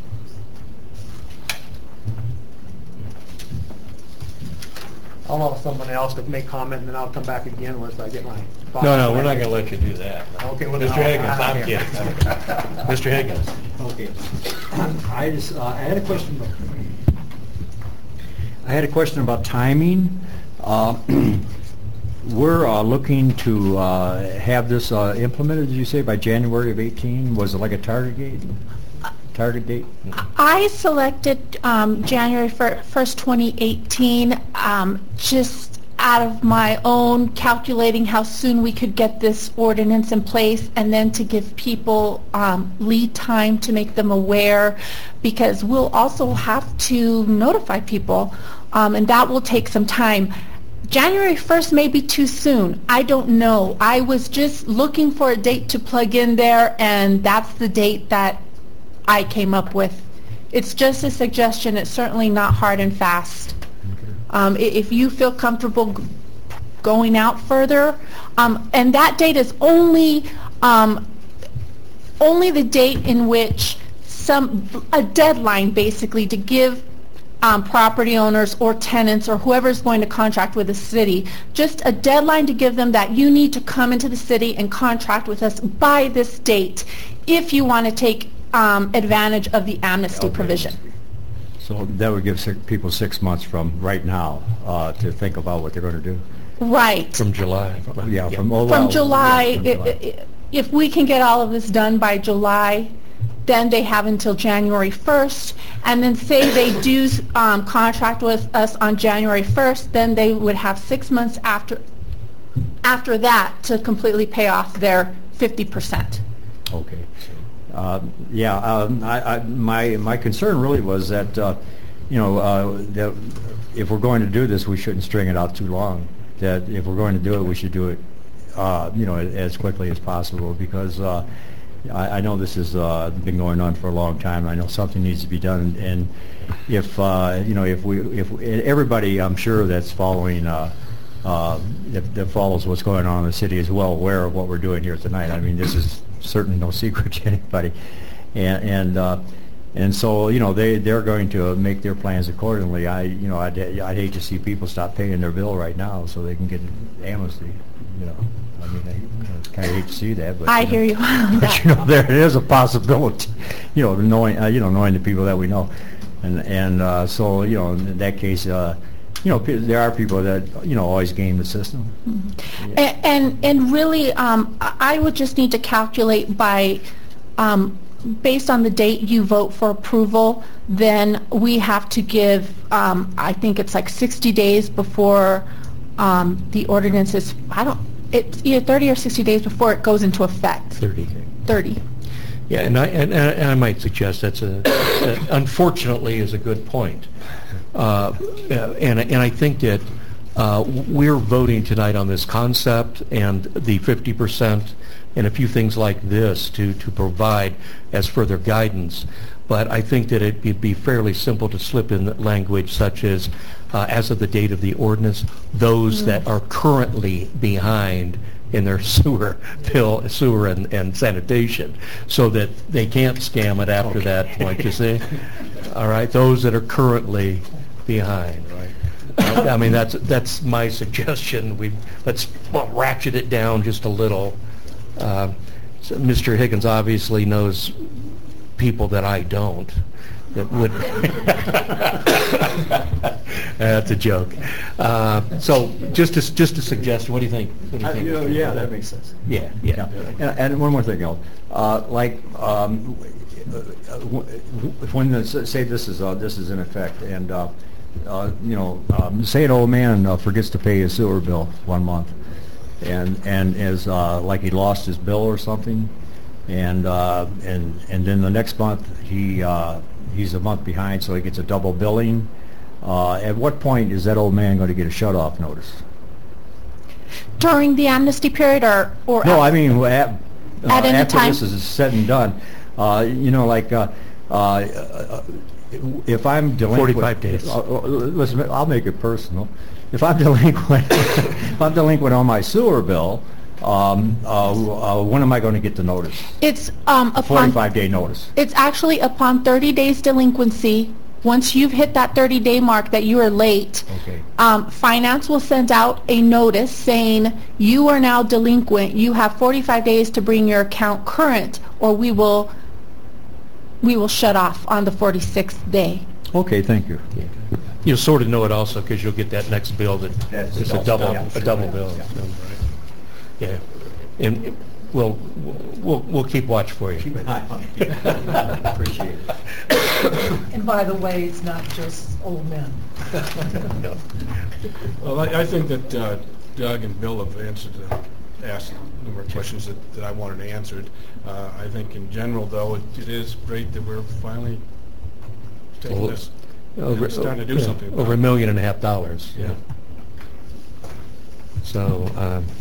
S5: I'll allow someone else to make comment, and then I'll come back again once I get my thoughts.
S1: No, we're not going to let you do that.
S5: Okay, well,
S1: Mr.
S5: then
S1: Higgins, I'm kidding. Mr. Higgins.
S9: Okay. I had a question. I had a question about timing. We're looking to have this implemented, did you say, by January of 18? Was it like a target date?
S3: I selected January 1st, 2018, just out of my own calculating how soon we could get this ordinance in place, and then to give people lead time to make them aware, because we'll also have to notify people, and that will take some time. January 1st may be too soon. I don't know. I was just looking for a date to plug in there, and that's the date that I came up with. It's just a suggestion. It's certainly not hard and fast. If you feel comfortable going out further, and that date is only the date in which a deadline basically to give property owners or tenants or whoever's going to contract with the city, just a deadline to give them that you need to come into the city and contract with us by this date if you want to take advantage of the amnesty provision.
S9: So that would give people 6 months from right now to think about what they're going to do?
S3: Right.
S1: From July.
S9: Yeah, from
S3: July,
S9: yeah, from July.
S3: if we can get all of this done by July, then they have until January 1st, and then say they do contract with us on January 1st, then they would have 6 months after that to completely pay off their 50%.
S9: Okay. My concern really was that, that if we're going to do this, we shouldn't string it out too long. That if we're going to do it, we should do it, as quickly as possible, because I know this has been going on for a long time. I know something needs to be done, and if everybody, I'm sure that's following, that follows what's going on in the city is well aware of what we're doing here tonight. I mean, this is certainly no secret to anybody, and so they're going to make their plans accordingly. I'd hate to see people stop paying their bill right now so they can get amnesty. I mean, I kind of hate to see that, but
S3: I hear you on that.
S9: But there is a possibility, knowing the people that we know, and so in that case, there are people that always game the system.
S3: Mm-hmm. And really, I would just need to calculate by, based on the date you vote for approval, then we have to give, I think it's like 60 days before the ordinance is, it's either 30 or 60 days before it goes into effect. 30.
S1: Yeah, and I might suggest that unfortunately is a good point. And I think that we're voting tonight on this concept and the 50% and a few things like this to provide as further guidance. But I think that it'd be fairly simple to slip in language such as of the date of the ordinance, those that are currently behind in their sewer and sanitation, so that they can't scam it after that point, you see? All right, those that are currently behind, right? I mean, that's my suggestion. Let's ratchet it down just a little. So Mr. Higgins obviously knows people that I don't, that would. That's a joke. So just a suggestion. What do you think?
S9: Yeah, that makes sense.
S1: Yeah.
S9: And one more thing, Al. When say this is in effect, and say an old man forgets to pay his sewer bill 1 month, and is like he lost his bill or something, and then the next month he's a month behind, so he gets a double billing. At what point is that old man going to get a shut-off notice?
S3: During the amnesty period, or
S9: no, I mean
S3: at any
S9: after
S3: time?
S9: this is said and done. If I'm delinquent,
S1: 45 days.
S9: Listen, I'll make it personal. If I'm delinquent on my sewer bill, when am I going to get the notice?
S3: It's upon
S9: 45-day notice.
S3: It's actually upon 30 days delinquency. Once you've hit that 30-day mark that you are late,
S9: okay.
S3: Finance will send out a notice saying you are now delinquent. You have 45 days to bring your account current, or we will shut off on the 46th day.
S9: Okay, thank you.
S1: Yeah. You'll sort of know it also because you'll get that next bill that's a double bill.
S9: Yeah.
S1: So, yeah, and we'll keep watch for you.
S9: Keep an eye on it. Appreciate it.
S7: And by the way, it's not just old men.
S1: No.
S6: Well, I think that Doug and Bill have asked numerous questions that I wanted answered. I think in general, though, it is great that we're finally taking this and starting to do something about
S1: over
S6: it.
S1: $1.5 million.
S6: Yeah.
S1: So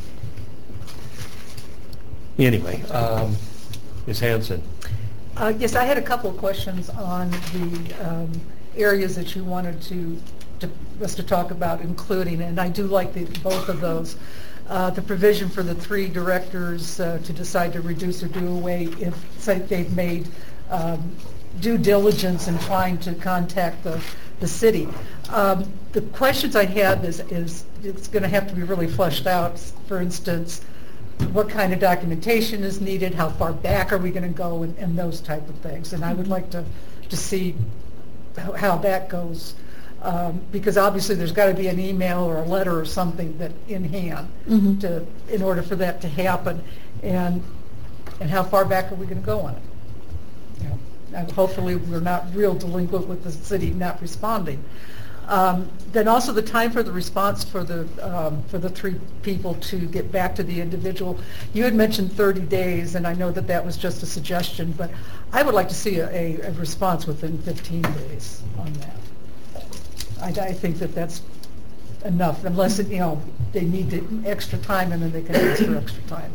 S1: anyway, Ms. Hanson.
S7: Yes, I had a couple of questions on the areas that you wanted us to talk about including, and I do like both of those. The provision for the 3 directors to decide to reduce or do away if, say, they've made due diligence in trying to contact the city. The questions I have is it's going to have to be really fleshed out. For instance, what kind of documentation is needed, how far back are we going to go, and those type of things. And I would like to see how that goes, because obviously there's got to be an email or a letter or something that in hand in order for that to happen. And how far back are we going to go on it? You know, and hopefully we're not real delinquent with the city not responding. Then also the time for the response for the three people to get back to the individual. You had mentioned 30 days, and I know that that was just a suggestion, but I would like to see a response within 15 days on that. I think that that's enough, unless they need extra time, and then they can ask for extra time.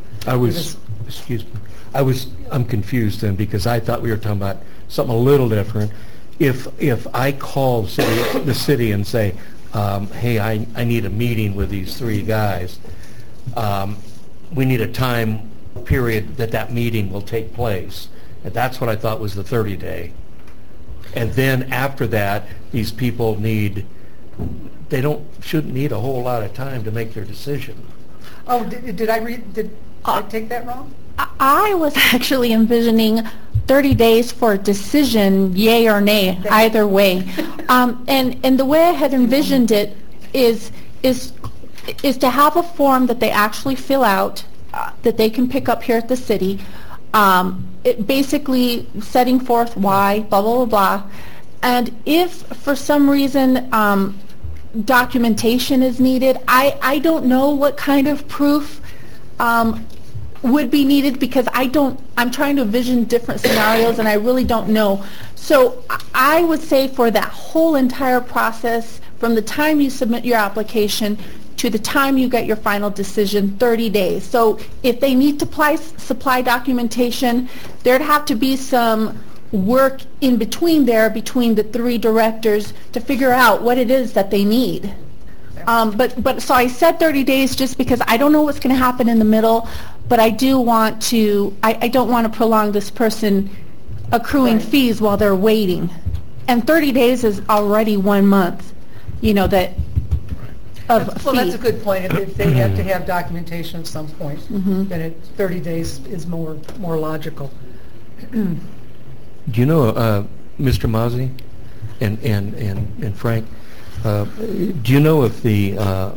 S1: I'm confused then, because I thought we were talking about something a little different. If I call the city and say, hey, I need a meeting with these three guys, we need a time period that meeting will take place. And that's what I thought was the 30-day. And then after that, these people shouldn't need a whole lot of time to make their decision.
S7: Oh, did I take that wrong?
S3: I was actually envisioning 30 days for a decision, yay or nay, either way. And the way I had envisioned it is to have a form that they actually fill out, that they can pick up here at the city, basically setting forth why, blah, blah, blah, blah. And if for some reason documentation is needed, I don't know what kind of proof would be needed, because I'm trying to envision different scenarios and I really don't know. So I would say for that whole entire process, from the time you submit your application to the time you get your final decision, 30 days. So if they need to supply documentation, there'd have to be some work in between between the three directors to figure out what it is that they need. But so I said 30 days just because I don't know what's going to happen in the middle, but I do want to, I don't want to prolong this person accruing fees while they're waiting. And 30 days is already 1 month, that of
S7: Well,
S3: fee.
S7: that's a good point. If they have to have documentation at some point, then 30 days is more logical.
S1: Do you know, Mr. Mazzi and Frank, do you know if the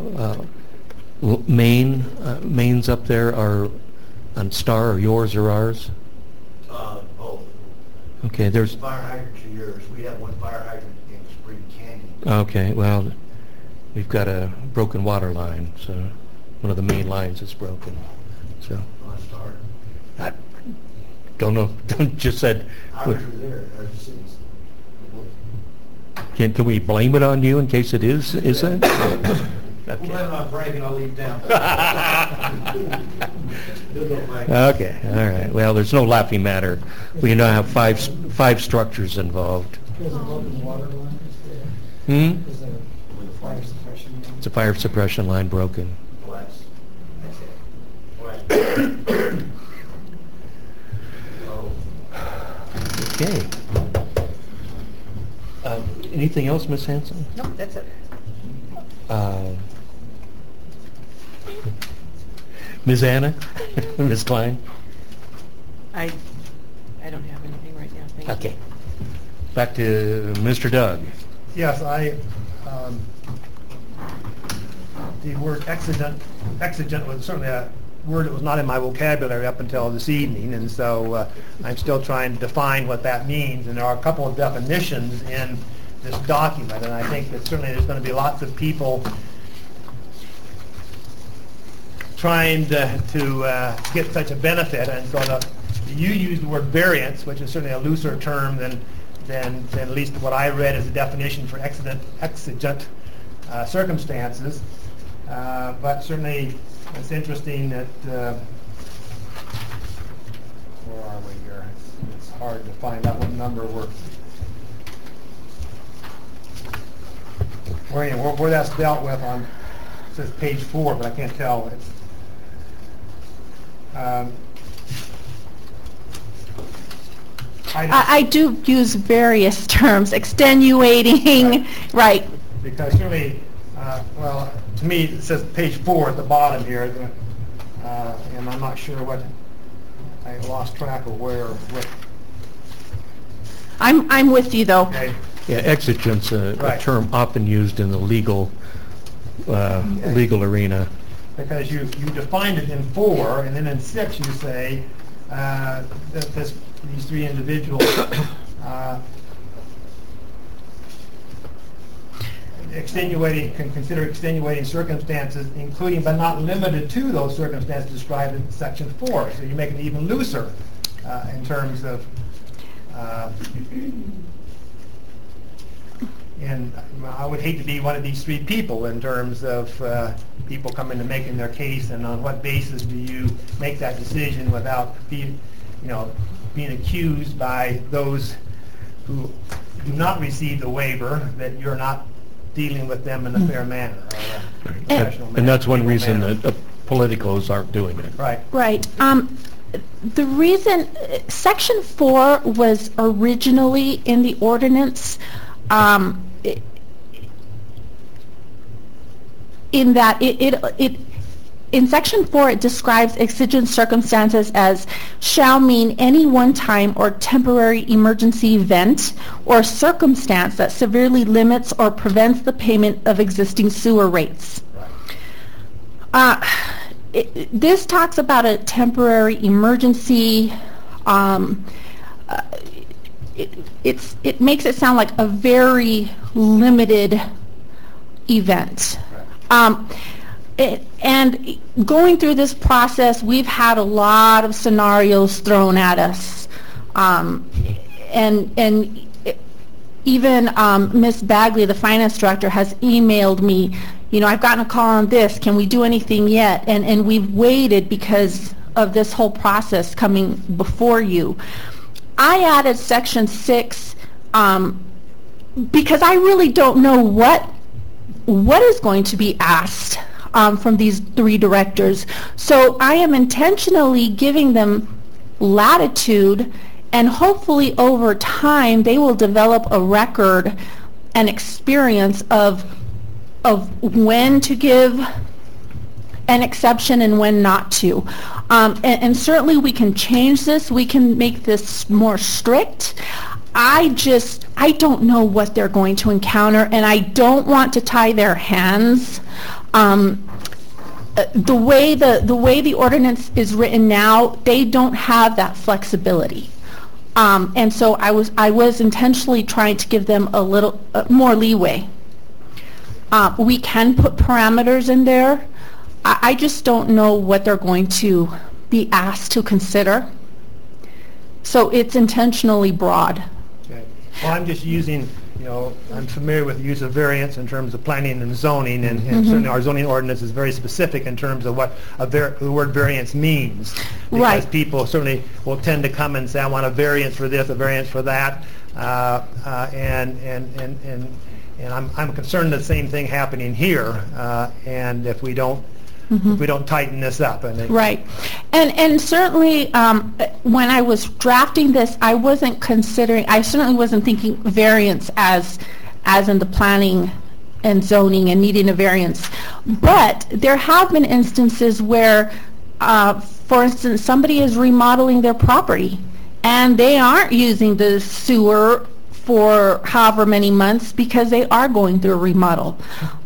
S1: mains up there are on Star or yours or ours?
S4: Both.
S1: Okay, there's...
S4: Fire hydrants are yours. We have one fire hydrant in Spring Canyon.
S1: Okay, well, we've got a broken water line, so one of the main lines is broken. So
S4: On Star.
S1: I don't know. Just said.
S4: Ours are there. Ours are cities.
S1: Can we blame it on you in case it is? Is that?
S4: We'll blame it on Frank and I'll leave down.
S1: Okay, all right. Well, there's no laughing matter. We now have five structures involved. It's a fire suppression line broken. Okay. Anything else, Ms. Hanson?
S7: No, that's it.
S1: Ms. Anna? Ms. Klein?
S10: I don't have anything right now, thank you.
S1: Okay. Back to Mr. Doug.
S5: Yes, the word exigent was certainly a word that was not in my vocabulary up until this evening, and so I'm still trying to define what that means, and there are a couple of definitions in this document, and I think that certainly there's going to be lots of people trying to get such a benefit, and so you use the word variance, which is certainly a looser term than at least what I read as a definition for exigent circumstances. But certainly it's interesting that, where are we here? It's hard to find out what number where that's dealt with on, it says page 4, but I can't tell. It's,
S3: I do use various terms, extenuating, right.
S5: Because certainly, well, to me, it says page 4 at the bottom here, and I'm not sure what, I lost track of where, what.
S3: I'm with you, though.
S5: Okay.
S1: Yeah, exigent's a
S5: Right.
S1: term often used in the legal arena.
S5: Because you defined it in 4, and then in 6 you say that these 3 individuals can consider extenuating circumstances, including but not limited to those circumstances described in section 4. So you make it even looser in terms of and I would hate to be one of these 3 people in terms of people coming to making their case, and on what basis do you make that decision without being accused by those who do not receive the waiver that you're not dealing with them in a fair manner or a professional manner.
S1: And that's one
S5: legal
S1: reason
S5: manner.
S1: that politicos aren't doing it.
S5: Right.
S3: Right. The reason, Section 4 was originally in the ordinance, in that in Section 4 it describes exigent circumstances as shall mean any one-time or temporary emergency event or circumstance that severely limits or prevents the payment of existing sewer rates. This talks about a temporary emergency. It makes it sound like a very limited event. And going through this process, we've had a lot of scenarios thrown at us. And even Ms. Bagley, the finance director, has emailed me, I've gotten a call on this, can we do anything yet? And we've waited because of this whole process coming before you. I added Section 6 because I really don't know what is going to be asked from these 3 directors. So I am intentionally giving them latitude, and hopefully over time they will develop a record and experience of when to give an exception and when not to. And certainly we can change this. We can make this more strict. I don't know what they're going to encounter, and I don't want to tie their hands. The way the ordinance is written now, they don't have that flexibility. And so I was intentionally trying to give them a little more leeway. We can put parameters in there. I just don't know what they're going to be asked to consider. So it's intentionally broad.
S5: Okay. Well, I'm just using, I'm familiar with the use of variance in terms of planning and zoning, and certainly our zoning ordinance is very specific in terms of what the word variance means. Because
S3: Right.
S5: people certainly will tend to come and say, I want a variance for this, a variance for that, and I'm concerned the same thing happening here, and if we don't tighten this up.
S3: Right. And certainly when I was drafting this, I certainly wasn't thinking variance as in the planning and zoning and needing a variance. But there have been instances where, for instance, somebody is remodeling their property and they aren't using the sewer for however many months because they are going through a remodel.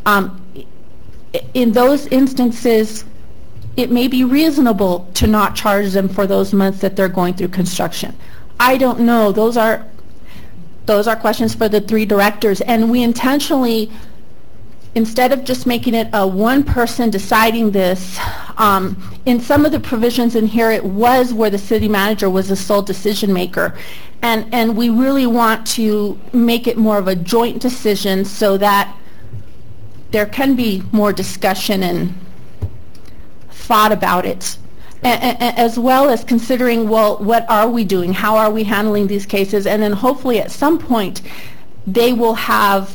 S3: In those instances, it may be reasonable to not charge them for those months that they're going through construction. I don't know. Those are questions for the 3 directors, and we intentionally, instead of just making it a one person deciding this, in some of the provisions in here, it was where the city manager was the sole decision maker. And we really want to make it more of a joint decision so that there can be more discussion and thought about it, as well as considering, well, what are we doing? How are we handling these cases? And then hopefully at some point they will have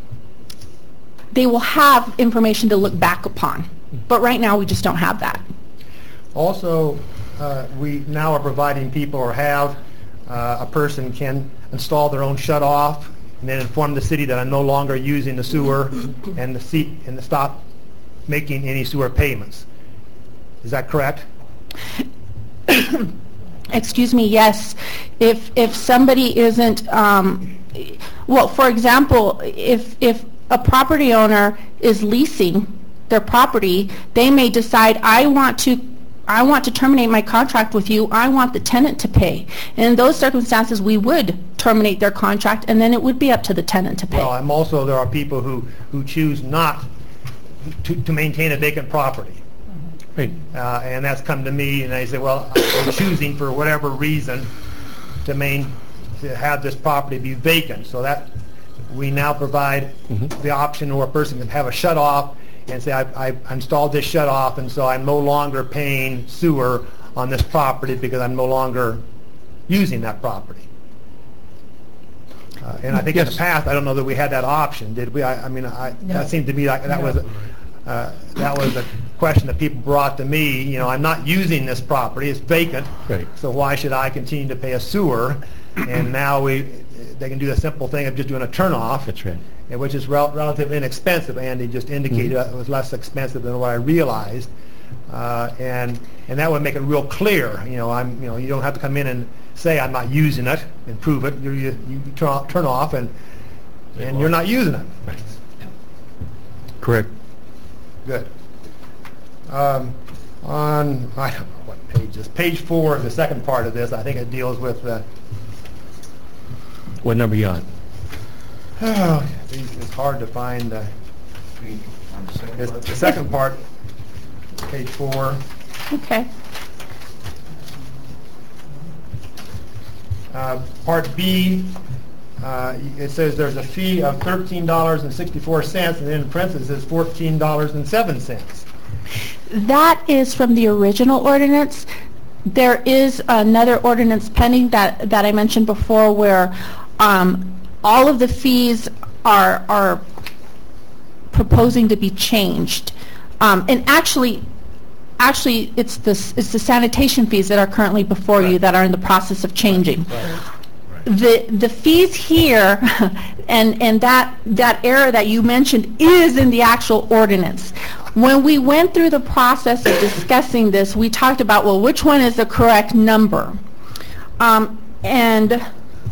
S3: information to look back upon. But right now we just don't have that.
S5: Also, we now are providing people, or have, a person can install their own shut-off and then inform the city that I'm no longer using the sewer and to stop making any sewer payments. Is that correct?
S3: Excuse me, yes. If somebody isn't, well, for example, if a property owner is leasing their property, they may decide, I want to terminate my contract with you. I want the tenant to pay. And in those circumstances, we would terminate their contract, and then it would be up to the tenant to pay.
S5: Well, I'm also, there are people who choose not to maintain a vacant property.
S1: Right.
S5: And that's come to me, and they say, well, I'm choosing for whatever reason to have this property be vacant. So that we now provide the option where a person can have a shut-off and say, I installed this shut-off, and so I'm no longer paying sewer on this property because I'm no longer using that property. And I think in the past, I don't know that we had that option, did we? That seemed to me like that was a question that people brought to me. You know, I'm not using this property; it's vacant.
S1: Right.
S5: So why should I continue to pay a sewer? And now they can do the simple thing of just doing a turnoff.
S1: That's right.
S5: Which is relatively inexpensive. Andy just indicated it was less expensive than what I realized, and that would make it real clear. You know, you don't have to come in and say I'm not using it and prove it. You turn off and you're not using it.
S1: Right. Correct.
S5: Good. On I don't know what page this. Page 4, the second part of this. I think it deals with.
S1: What number are you on?
S5: Oh, it's hard to find the second part, page 4.
S3: Okay.
S5: Part B, it says there's a fee of $13.64, and then in parentheses, $14.07.
S3: That is from the original ordinance. There is another ordinance pending that I mentioned before where all of the fees are proposing to be changed, and actually it's the sanitation fees that are currently before you that are in the process of changing. The fees here and that error that you mentioned is in the actual ordinance. When we went through the process of discussing this, we talked about, well, which one is the correct number, and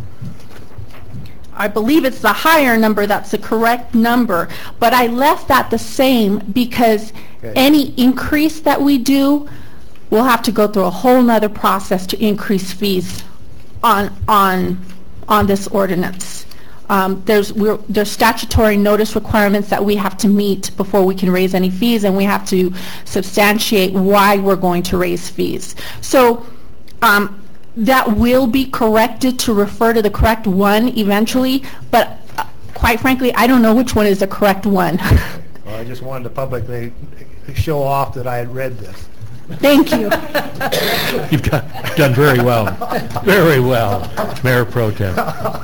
S3: I believe it's the higher number that's the correct number, but I left that the same because any increase that we do, we'll have to go through a whole nother process to increase fees on this ordinance. There's statutory notice requirements that we have to meet before we can raise any fees, and we have to substantiate why we're going to raise fees. So that will be corrected to refer to the correct one eventually, but quite frankly, I don't know which one is the correct one.
S5: Well, I just wanted to publicly show off that I had read this.
S3: Thank you.
S1: You've done very well. Very well, Mayor Pro Tem.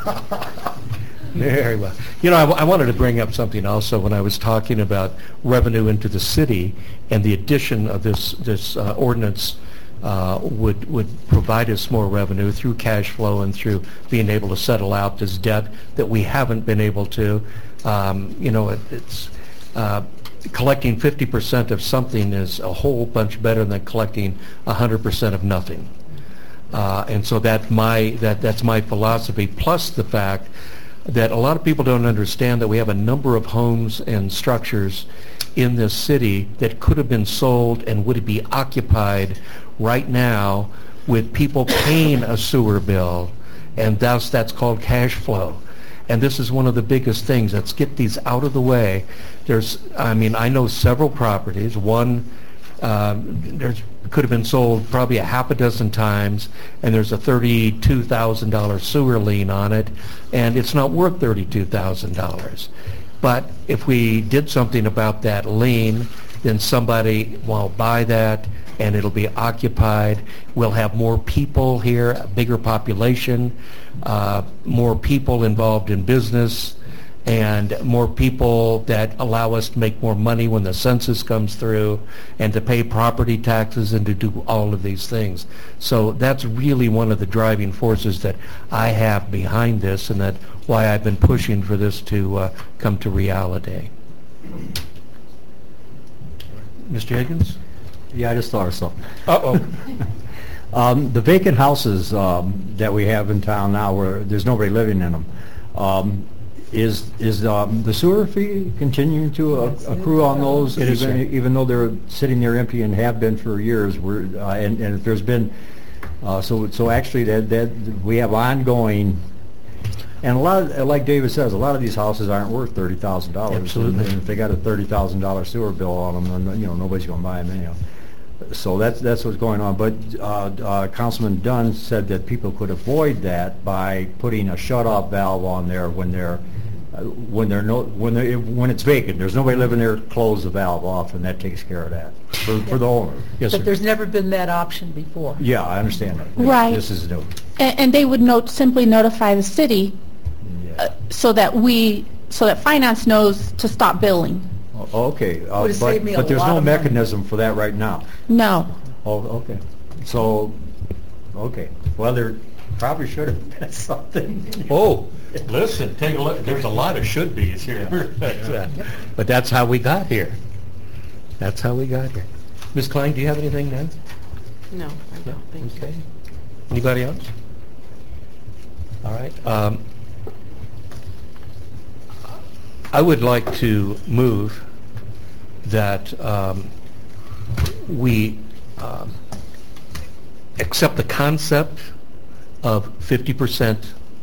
S1: Very well. You know, I wanted to bring up something also when I was talking about revenue into the city, and the addition of this ordinance would provide us more revenue through cash flow and through being able to settle out this debt that we haven't been able to. You know, it's collecting 50% of something is a whole bunch better than collecting 100% of nothing. And so that's my philosophy, plus the fact that a lot of people don't understand that we have a number of homes and structures in this city that could have been sold and would be occupied right now with people paying a sewer bill, and thus that's called cash flow. And this is one of the biggest things. Let's get these out of the way. I know several properties. One, could have been sold probably a half a dozen times, and there's a $32,000 sewer lien on it, and it's not worth $32,000. But if we did something about that lien, then somebody will buy that, and it'll be occupied. We'll have more people here, a bigger population, more people involved in business, and more people that allow us to make more money when the census comes through, and to pay property taxes and to do all of these things. So that's really one of the driving forces that I have behind this, and that's why I've been pushing for this to come to reality. Mr. Higgins?
S9: Yeah, I just thought of something.
S1: Uh-oh.
S9: The vacant houses that we have in town now, where there's nobody living in them, is the sewer fee continuing to accrue on those?
S1: It is, sir.
S9: Even though they're sitting there empty and have been for years, and if there's been, so actually that we have ongoing, and a lot of, like David says, a lot of these houses aren't worth $30,000.
S1: Absolutely.
S9: And if they got a $30,000 sewer bill on them, then nobody's going to buy them anyhow. So that's what's going on. But Councilman Dunn said that people could avoid that by putting a shut-off valve on there when it's vacant. There's nobody living there. Close the valve off, and that takes care of that for the owner.
S1: Yes, sir.
S7: But there's never been that option before.
S9: Yeah, I understand that.
S3: Right.
S9: This is new.
S3: And they would simply notify the city
S9: Yeah.
S3: so that finance knows to stop billing.
S9: Oh, okay.
S7: Would have saved me a
S9: but there's
S7: lot
S9: no
S7: of money.
S9: mechanism for that right now.
S3: No.
S9: Oh, okay. So, okay. Well, there probably should have been something.
S1: Oh, listen, take a look. There's a lot of should-bes here. But that's how we got here. That's how we got here. Ms. Klein, do you have anything then?
S10: No, I don't think so.
S1: Okay. Anybody else? All right. I would like to move that we accept the concept of 50%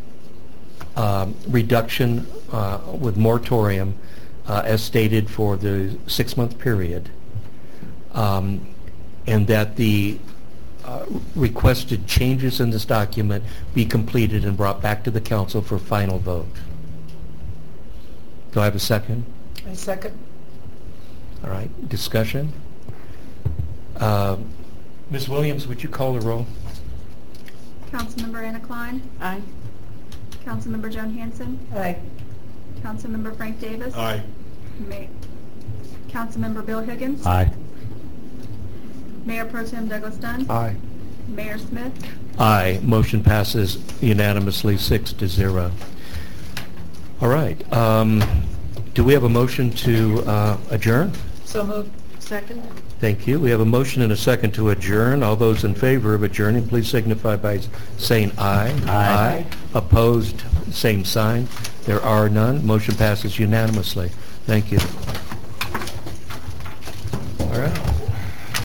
S1: reduction with moratorium as stated for the 6-month period, and that the requested changes in this document be completed and brought back to the council for final vote. Do I have a second?
S7: A second.
S1: All right, discussion. Ms. Williams, would you call the roll?
S2: Councilmember Anna Klein.
S10: Aye.
S2: Councilmember Joan Hanson.
S7: Aye.
S2: Councilmember Frank Davis.
S6: Aye.
S2: Councilmember Bill Higgins.
S9: Aye.
S2: Mayor Pro Tem Douglas Dunn.
S5: Aye.
S2: Mayor Smith.
S1: Aye. Motion passes unanimously 6-0. All right. Do we have a motion to adjourn?
S7: So moved.
S10: Second?
S1: Thank you. We have a motion and a second to adjourn. All those in favor of adjourning, please signify by saying aye.
S9: Aye.
S1: Opposed, same sign. There are none. Motion passes unanimously. Thank you.